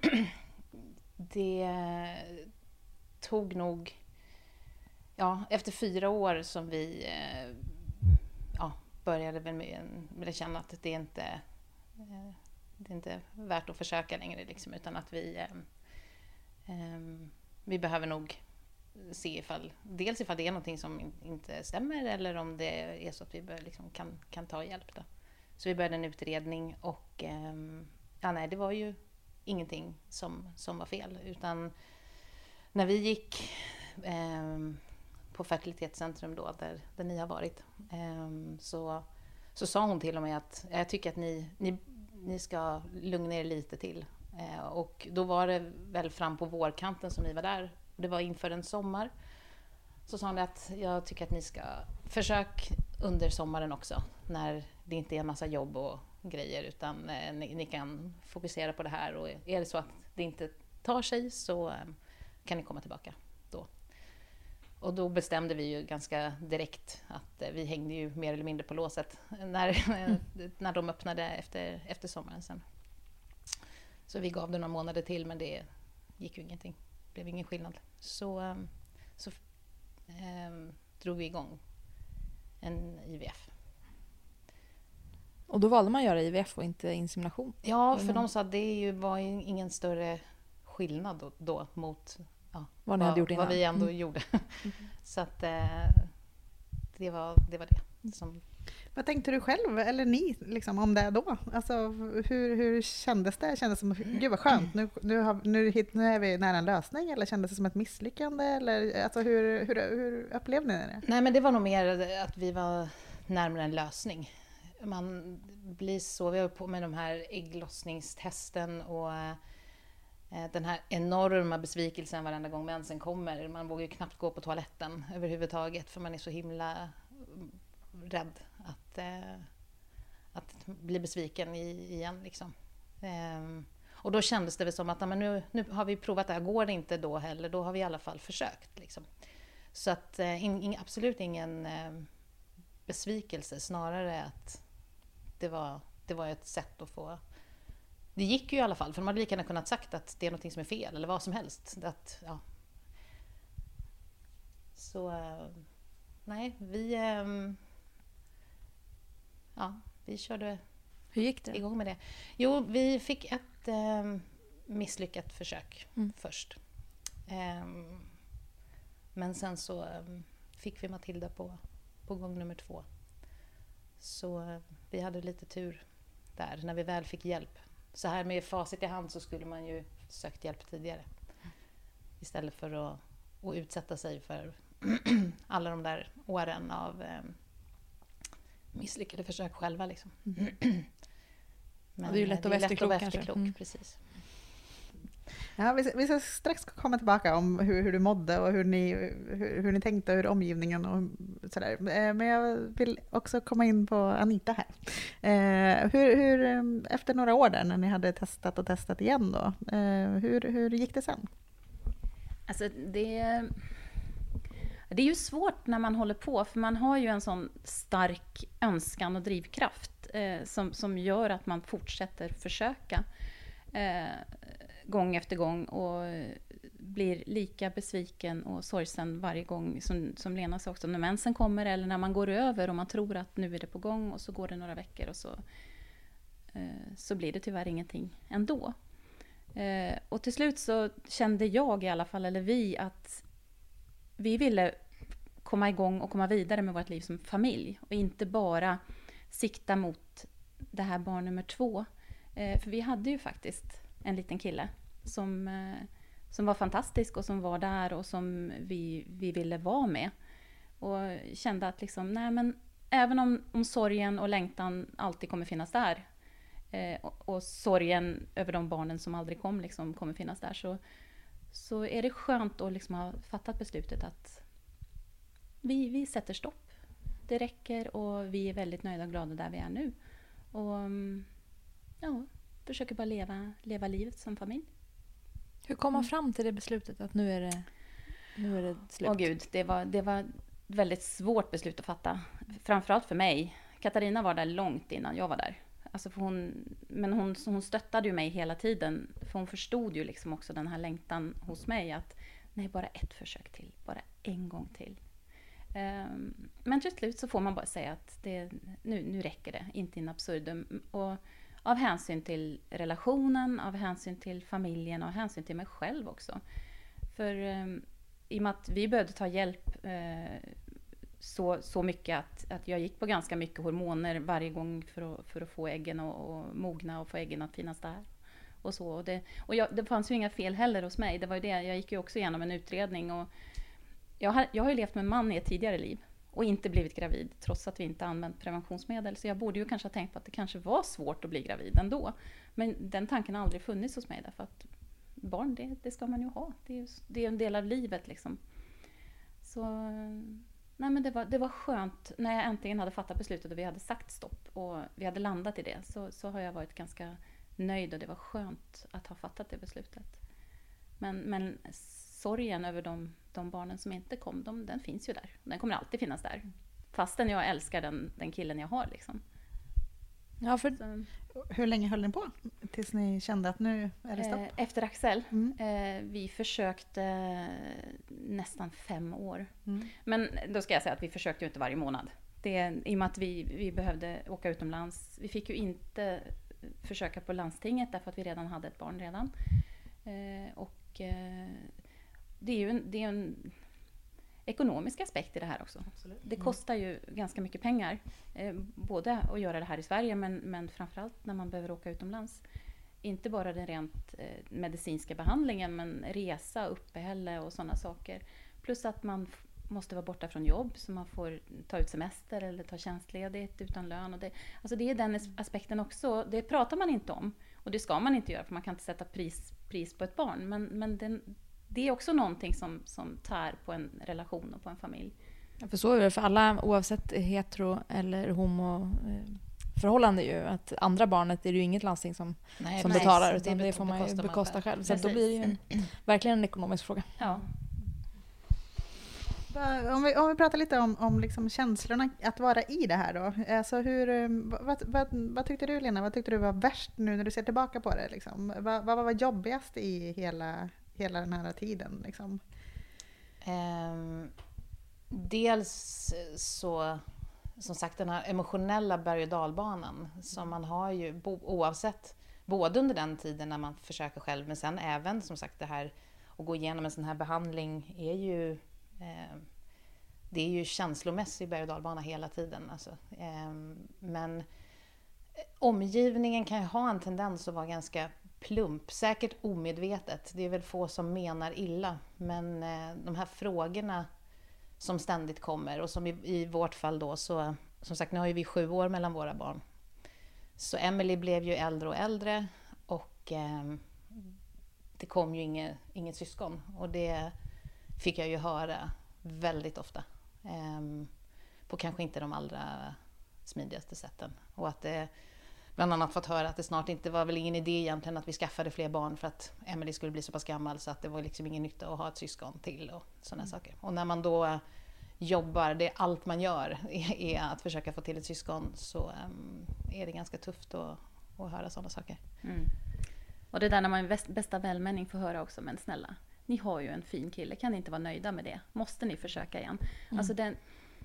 det tog nog ja, efter fyra år som vi eh, ja, började väl med, med att känna att det är inte eh, det är inte värt att försöka längre liksom, utan att vi eh, eh, vi behöver nog se ifall, dels ifall det är någonting som inte stämmer eller om det är så att vi bör, liksom, kan, kan ta hjälp då. Så vi började en utredning och eh, ja, nej, det var ju ingenting som, som var fel, utan när vi gick eh, på fertilitetscentrum då, där, där ni har varit, eh, så, så sa hon till och med att jag tycker att ni, ni, ni ska lugna er lite till. Eh, och då var det väl fram på vårkanten som ni var där. Det var inför en sommar. Så sa hon att jag tycker att ni ska försöka under sommaren också, när det inte är en massa jobb och grejer, utan eh, ni, ni kan fokusera på det här, och är det så att det inte tar sig så eh, kan ni komma tillbaka då. Och då bestämde vi ju ganska direkt att eh, vi hängde ju mer eller mindre på låset när, mm. när de öppnade efter, efter sommaren sen. Så vi gav det några månader till, men det gick ju ingenting. Det blev ingen skillnad. Så, eh, så eh, drog vi igång en I V F. Och då valde man att göra I V F och inte insemination? Ja, för mm. de sa att det ju var ingen större skillnad då, då mot ja, vad, ni hade gjort vad vi ändå mm. gjorde. Mm. Så att eh, det, var, det var det. Som... Vad tänkte du själv, eller ni, liksom, om det då? Alltså, hur, hur kändes det? Kändes det som, gud vad skönt, nu, nu, har, nu, nu är vi nära en lösning, eller kändes det som ett misslyckande? Eller, alltså, hur, hur, hur upplevde ni det? Nej, men det var nog mer att vi var närmare en lösning. Man blir så, vi har på med de här ägglossningstesten och eh, den här enorma besvikelsen varenda gång mensen kommer. Man vågar ju knappt gå på toaletten överhuvudtaget för man är så himla rädd att, eh, att bli besviken i, igen. Liksom. Eh, och då kändes det väl som att men nu, nu har vi provat det här, går det inte då heller, då har vi i alla fall försökt. Liksom. Så att eh, in, absolut ingen eh, besvikelse, snarare att det var, det var ett sätt att få... Det gick ju i alla fall, för de hade lika gärna kunnat sagt att det är något som är fel, eller vad som helst. Att, ja. Så, nej, vi... Ja, vi körde Hur gick det? igång med det. Jo, vi fick ett eh, misslyckat försök mm. först. Eh, men sen så eh, fick vi Matilda på, på gång nummer två. Så eh, vi hade lite tur där när vi väl fick hjälp. Så här med facit i hand så skulle man ju sökt hjälp tidigare. Istället för att, att utsätta sig för alla de där åren av eh, misslyckade försök själva. Liksom. Mm. Men det är ju lätt att vara efterklok, efterklok mm. precis. Ja, vi, vi ska strax komma tillbaka om hur, hur du mådde och hur ni, hur, hur ni tänkte, hur omgivningen och sådär. Men jag vill också komma in på Anita här. Eh, hur, hur, efter några år där när ni hade testat och testat igen då, eh, hur, hur gick det sen? Alltså det, det är ju svårt när man håller på, för man har ju en sån stark önskan och drivkraft eh, som, som gör att man fortsätter försöka. Eh, gång efter gång och blir lika besviken och sorgsen varje gång som, som Lena sa också, när mensen kommer eller när man går över och man tror att nu är det på gång och så går det några veckor och så, eh, så blir det tyvärr ingenting ändå. Eh, och till slut så kände jag i alla fall, eller vi, att vi ville komma igång och komma vidare med vårt liv som familj och inte bara sikta mot det här barn nummer två. Eh, för vi hade ju faktiskt en liten kille som, eh, som var fantastisk och som var där och som vi, vi ville vara med. Och kände att liksom, nej men även om, om sorgen och längtan alltid kommer finnas där eh, och, och sorgen över de barnen som aldrig kom liksom, kommer finnas där, så, så är det skönt att liksom ha fattat beslutet att vi, vi sätter stopp. Det räcker och vi är väldigt nöjda och glada där vi är nu. Och ja, försöker bara leva, leva livet som familj. Hur kom man fram till det beslutet att nu är det, nu är det slut? Åh gud, det var, det var ett väldigt svårt beslut att fatta. Framförallt för mig. Katarina var där långt innan jag var där. Alltså för hon, men hon, hon stöttade ju mig hela tiden. För hon förstod ju liksom också den här längtan hos mig. Att nej, bara ett försök till. Bara en gång till. Um, men till slut så får man bara säga att det, nu, nu räcker det. Inte in absurdum. Och av hänsyn till relationen, av hänsyn till familjen, av hänsyn till mig själv också. För um, i och med att vi behövde ta hjälp uh, så, så mycket att, att jag gick på ganska mycket hormoner varje gång för att, för att få äggen och, och mogna och få äggen att finnas där. Och, så. och, det, och jag, det fanns ju inga fel heller hos mig. Det var ju det. Jag gick ju också igenom en utredning. Och jag, har, jag har ju levt med en man i ett tidigare liv. Och inte blivit gravid, trots att vi inte använt preventionsmedel. Så jag borde ju kanske ha tänkt på att det kanske var svårt att bli gravid ändå. Men den tanken har aldrig funnits hos mig. Därför att barn, det, det ska man ju ha. Det är, ju, det är en del av livet liksom. Så nej, men det var, det var skönt. När jag äntligen hade fattat beslutet och vi hade sagt stopp. Och vi hade landat i det. Så, så har jag varit ganska nöjd. Och det var skönt att ha fattat det beslutet. Men, men sorgen över de, de barnen som inte kom, de, den finns ju där. Den kommer alltid finnas där. Fastän jag älskar den, den killen jag har. Liksom. Ja, för så. Hur länge höll ni på? Tills ni kände att nu är det stopp? Efter Axel. Mm. Eh, vi försökte nästan fem år. Mm. Men då ska jag säga att vi försökte ju inte varje månad. Det, i och med att vi, vi behövde åka utomlands. Vi fick ju inte försöka på landstinget därför att vi redan hade ett barn redan. Eh, och eh, det är ju en, det är en ekonomisk aspekt i det här också. Absolut. Det kostar ju ganska mycket pengar. Eh, både att göra det här i Sverige men, men framförallt när man behöver åka utomlands. Inte bara den rent eh, medicinska behandlingen men resa, uppehälle och sådana saker. Plus att man f- måste vara borta från jobb så man får ta ut semester eller ta tjänstledigt utan lön. Och det, alltså det är den aspekten också. Det pratar man inte om och det ska man inte göra för man kan inte sätta pris, pris på ett barn. Men, men den, det är också någonting som, som tär på en relation och på en familj. Ja, för så är det för alla oavsett hetero eller homo eh, förhållande ju. Att andra barnet är det ju inget landsting som, Nej, som nej, betalar det utan det får man ju bekostar man bekosta själv. själv. Så att då Precis. blir det ju en, verkligen en ekonomisk fråga. Ja. Va- Om vi, om vi pratar lite om, om liksom känslorna att vara i det här då. Alltså hur, eh, vad, vad, vad tyckte du Lena? Vad tyckte du var värst nu när du ser tillbaka på det? Liksom? Vad, vad var jobbigast i hela, hela den här tiden? Liksom? Ehm, dels så, som sagt, den här emotionella berg- och dalbanan som man har ju bo, oavsett, både under den tiden när man försöker själv, men sen även som sagt det här att gå igenom en sån här behandling är ju eh, det är ju känslomässig berg- och dalbana hela tiden. Alltså. Eh, men omgivningen kan ju ha en tendens att vara ganska plump, säkert omedvetet. Det är väl få som menar illa, men eh, de här frågorna som ständigt kommer och som i, i vårt fall då så, som sagt, nu har ju vi sju år mellan våra barn. Så Emily blev ju äldre och äldre och eh, det kom ju inget, inget syskon och det fick jag ju höra väldigt ofta. Eh, på kanske inte de allra smidigaste sätten. Och att det bland annat fått höra att det snart inte var väl ingen idé egentligen att vi skaffade fler barn för att Emily skulle bli så pass gammal så att det var liksom ingen nytta att ha ett syskon till och sådana mm. saker. Och när man då jobbar, det är allt man gör är att försöka få till ett syskon så um, är det ganska tufft att, att höra sådana saker. Mm. Och det där när man i bästa välmening får höra också, men snälla, ni har ju en fin kille, kan ni inte vara nöjda med det? Måste ni försöka igen? Mm. Alltså den,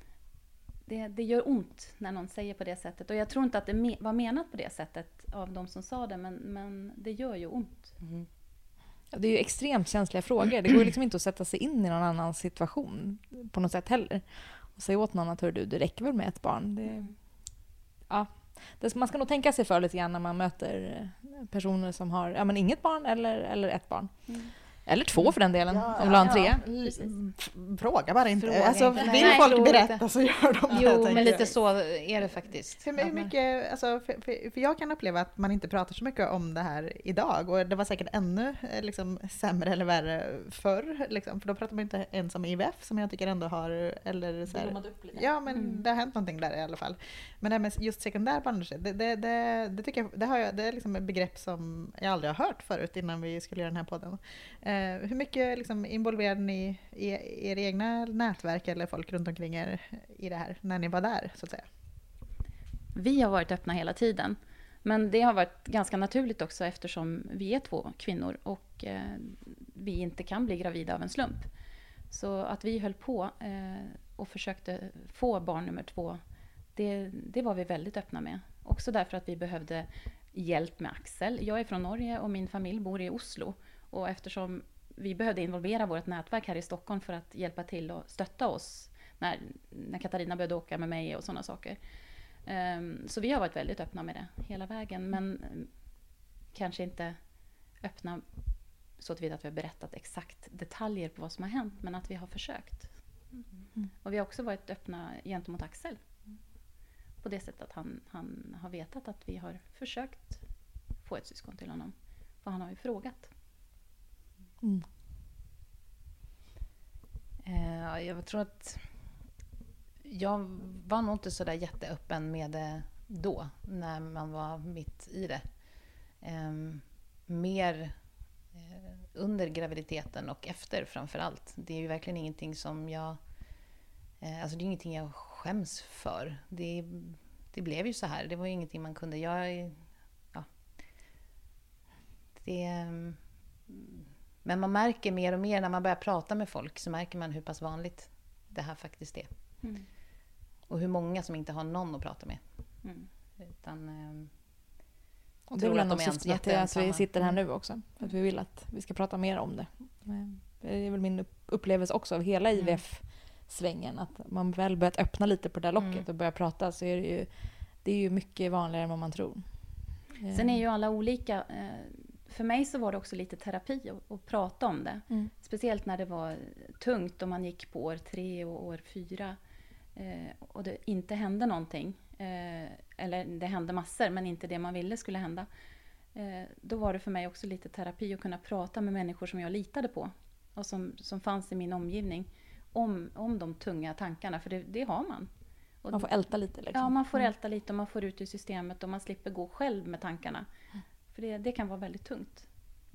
det, det gör ont när någon säger på det sättet. Och jag tror inte att det me- var menat på det sättet av de som sa det, men, men det gör ju ont. Mm. Ja, det är ju extremt känsliga frågor. Det går ju liksom inte att sätta sig in i någon annan situation på något sätt heller. Och säga åt någon att hör du, det räcker väl med ett barn. Det, ja. Det, man ska nog tänka sig för lite grann när man möter personer som har ja, men inget barn eller, eller ett barn. Mm. Eller två för den delen, ja, om du har en tre. Ja, fråga bara inte. Fråga alltså, inte. Vill Nej, folk berätta så gör de Jo, det. men lite så är det faktiskt. För, hur mycket, alltså, för, för, för jag kan uppleva att man inte pratar så mycket om det här idag. Och det var säkert ännu liksom, sämre eller värre förr. Liksom, för då pratar man inte ens om I V F som jag tycker ändå har... Eller, så här, ja, men mm. det har hänt någonting där i alla fall. Men det här med just sekundär barnlöshet, det, det, det, det tycker jag, det, har jag, det är liksom ett begrepp som jag aldrig har hört förut innan vi skulle göra den här podden. Eh, hur mycket liksom, involverade ni i, i er egna nätverk eller folk runt omkring er i det här när ni var där, så att säga? Vi har varit öppna hela tiden. Men det har varit ganska naturligt också eftersom vi är två kvinnor och eh, vi inte kan bli gravida av en slump. Så att vi höll på eh, och försökte få barn nummer två, det, det var vi väldigt öppna med. Också därför att vi behövde hjälp med Axel. Jag är från Norge och min familj bor i Oslo. Och eftersom vi behövde involvera vårt nätverk här i Stockholm för att hjälpa till och stötta oss när, när Katarina började åka med mig och sådana saker. Um, så vi har varit väldigt öppna med det hela vägen, men um, kanske inte öppna så att vi vet att vi har berättat exakt detaljer på vad som har hänt, men att vi har försökt. Mm. Och vi har också varit öppna gentemot Axel. På det sättet att han, han har vetat att vi har försökt få ett syskon till honom. För han har ju frågat. Mm. Uh, jag tror att jag var nog inte så där jätteöppen med det då, när man var mitt i det. Um, mer uh, under graviditeten och efter framför allt. Det är ju verkligen ingenting som jag... Uh, alltså det är ingenting jag skäms för. Det, det blev ju så här. Det var ju ingenting man kunde... Jag, ja. Det... Um, men man märker mer och mer när man börjar prata med folk så märker man hur pass vanligt det här faktiskt är. Mm. och hur många som inte har någon att prata med. Mm. Utan, eh, och det är väl en av de är syftena till att vi sitter här nu också. För att vi vill att vi ska prata mer om det. Det är väl min upplevelse också av hela I V F-svängen. Att man väl börjat öppna lite på det där locket Mm. och börja prata, så är det ju, det är ju mycket vanligare än vad man tror. Sen är ju alla olika. eh, För mig så var det också lite terapi att, att prata om det. Mm. Speciellt när det var tungt och man gick på år tre och år fyra. Eh, och det inte hände någonting. Eh, eller det hände massor, men inte det man ville skulle hända. Eh, då var det för mig också lite terapi att kunna prata med människor som jag litade på. Och som, som fanns i min omgivning. Om, om de tunga tankarna, för det, det har man. Och Man får älta lite liksom. Ja, man får älta lite och man får ut ur systemet och man slipper gå själv med tankarna. För det, det kan vara väldigt tungt.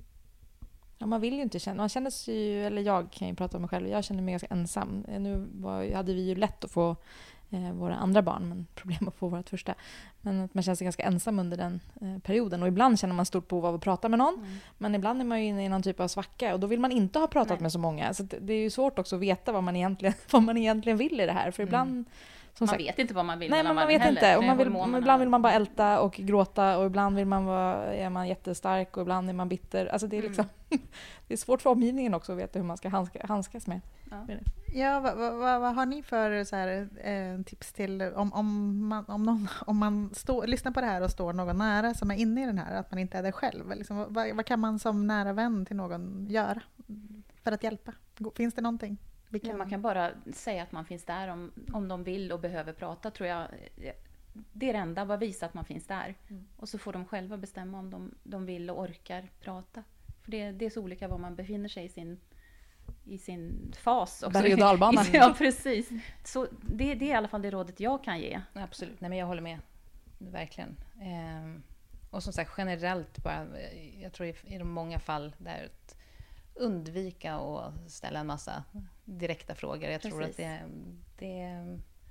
Ja, man vill ju inte känna, man känner sig ju, eller jag kan ju prata om mig själv, jag känner mig ganska ensam. Nu var, hade vi ju lätt att få eh, våra andra barn, men problem att få vårt första. Men att man känner sig ganska ensam under den eh, perioden. Och ibland känner man stort behov av att prata med någon, Mm. men ibland är man ju inne i någon typ av svacka och då vill man inte ha pratat Nej. med så många. Så det, det är ju svårt också att veta vad man egentligen, vad man egentligen vill i det här. För ibland, Mm. som Man sagt, vet inte vad man vill. nej, mellan men man varven vet heller. inte. Och Det är man vill, hormonerna. ibland vill man bara älta och gråta och ibland vill man vara, är man jättestark och ibland är man bitter. Alltså det är liksom det är svårt för omgivningen också att veta hur man ska handska, handskas med. Ja. Ja, vad, vad, vad, vad har ni för så här, eh, tips till om, om man, om någon, om man stå, lyssnar på det här och står någon nära som är inne i den här, att man inte är det själv? Liksom, vad, vad kan man som nära vän till någon göra för att hjälpa? Finns det någonting? Vi Ja, man kan bara säga att man finns där om, om de vill och behöver prata, tror jag. Det är det enda, bara visa att man finns där. Mm. Och så får de själva bestämma om de, de vill och orkar prata. För det, det är så olika var man befinner sig i sin, i sin fas. Också. Berg- och dalbanan. Ja, precis. Så det, det är i alla fall det rådet jag kan ge. Absolut, nej men jag håller med. Verkligen. Ehm, och som sagt generellt bara, jag tror i, i de många fall där att undvika att ställa en massa direkta frågor. Jag tror Precis. att det, det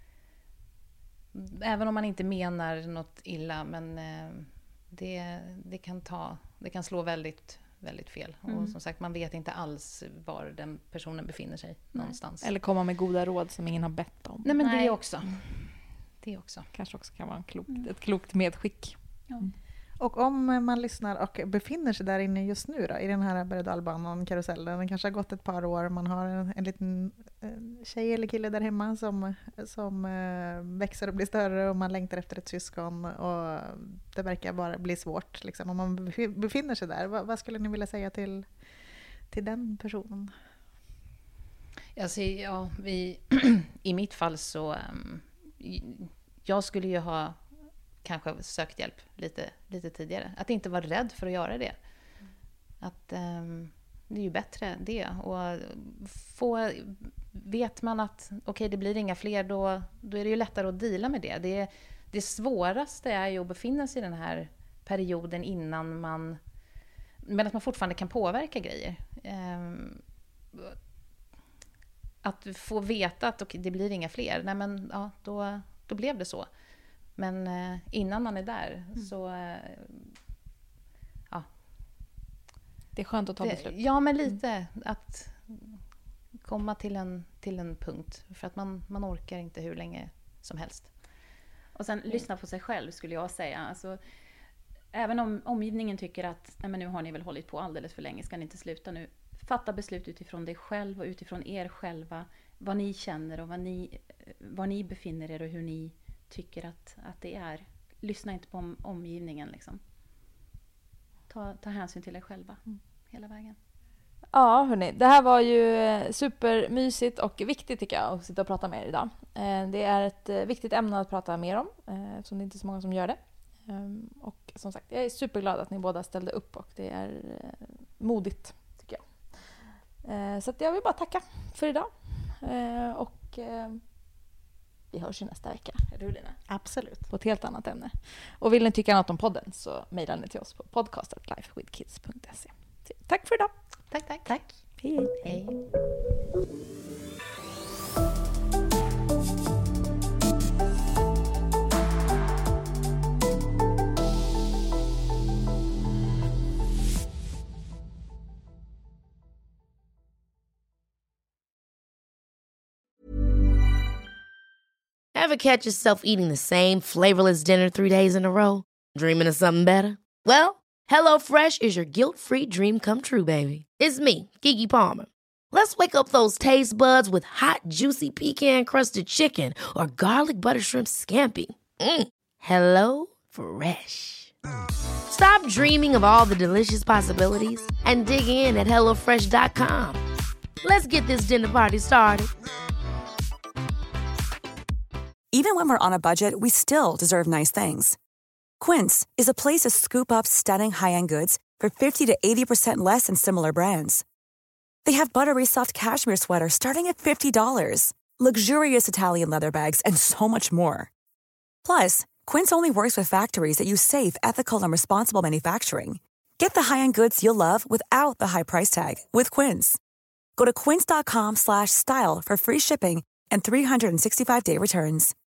även om man inte menar något illa, men eh, det, det kan ta, det kan slå väldigt väldigt fel. Mm. Och som sagt, man vet inte alls var den personen befinner sig någonstans. Eller komma med goda råd som ingen har bett om. Nej, men Nej. det också. Det också. Kanske också kan vara en klokt, ett klokt medskick. Ja. Och om man lyssnar och befinner sig där inne just nu då, i den här berg- och dalbanan, karusellen, det kanske har gått ett par år, man har en, en liten eh, tjej eller kille där hemma som, som eh, växer och blir större och man längtar efter ett syskon och det verkar bara bli svårt. Liksom. Om man befi- befinner sig där, vad, vad skulle ni vilja säga till, till den personen? Alltså, ja, vi, i mitt fall så um, jag skulle ju ha kanske sökt hjälp lite, lite tidigare. Att inte vara rädd för att göra det. Att um, det är ju bättre det. Och få, vet man att okej, okay, det blir inga fler, då, då är det ju lättare att deala med det. Det, det svåraste är ju att befinna sig i den här perioden innan man, men att man fortfarande kan påverka grejer. Um, att få veta att okay, det blir inga fler, nej men ja, då, då blev det så. Men eh, innan man är där mm. så eh, ja. Det är skönt att ta det, beslut. Ja, men lite mm. att komma till en, till en punkt. För att man, man orkar inte hur länge som helst. Och sen mm. lyssna på sig själv, skulle jag säga. Alltså, även om omgivningen tycker att nej, men nu har ni väl hållit på alldeles för länge, ska ni inte sluta nu? Fatta beslut utifrån dig själv och utifrån er själva. Vad ni känner och vad ni, var ni befinner er och hur ni tycker att, att det är. Lyssna inte på om, omgivningen. Liksom. Ta, ta hänsyn till er själva mm. hela vägen. Ja, hörni. Det här var ju supermysigt och viktigt tycker jag att sitta och prata med er idag. Det är ett viktigt ämne att prata mer om eftersom det inte är så många som gör det. Och som sagt, jag är superglad att ni båda ställde upp och det är modigt tycker jag. Så att jag vill bara tacka för idag. Och vi hörs ju nästa vecka. Är du, Lina? Absolut. På ett helt annat ämne. Och vill ni tycka något om podden så mejlar ni till oss på podcast at lifewithkids punkt se. Tack för idag. Tack, tack. Tack. Hej. Hej. Ever catch yourself eating the same flavorless dinner three days in a row? Dreaming of something better? Well, HelloFresh is your guilt-free dream come true, baby. It's me, Keke Palmer. Let's wake up those taste buds with hot, juicy pecan-crusted chicken or garlic butter shrimp scampi. Mm. Hello Fresh. Stop dreaming of all the delicious possibilities and dig in at hello fresh dot com. Let's get this dinner party started. Even when we're on a budget, we still deserve nice things. Quince is a place to scoop up stunning high-end goods for fifty to eighty percent less than similar brands. They have buttery soft cashmere sweaters starting at fifty dollars, luxurious Italian leather bags, and so much more. Plus, Quince only works with factories that use safe, ethical, and responsible manufacturing. Get the high-end goods you'll love without the high price tag with Quince. Go to quince dot com slash style for free shipping and three sixty-five day returns.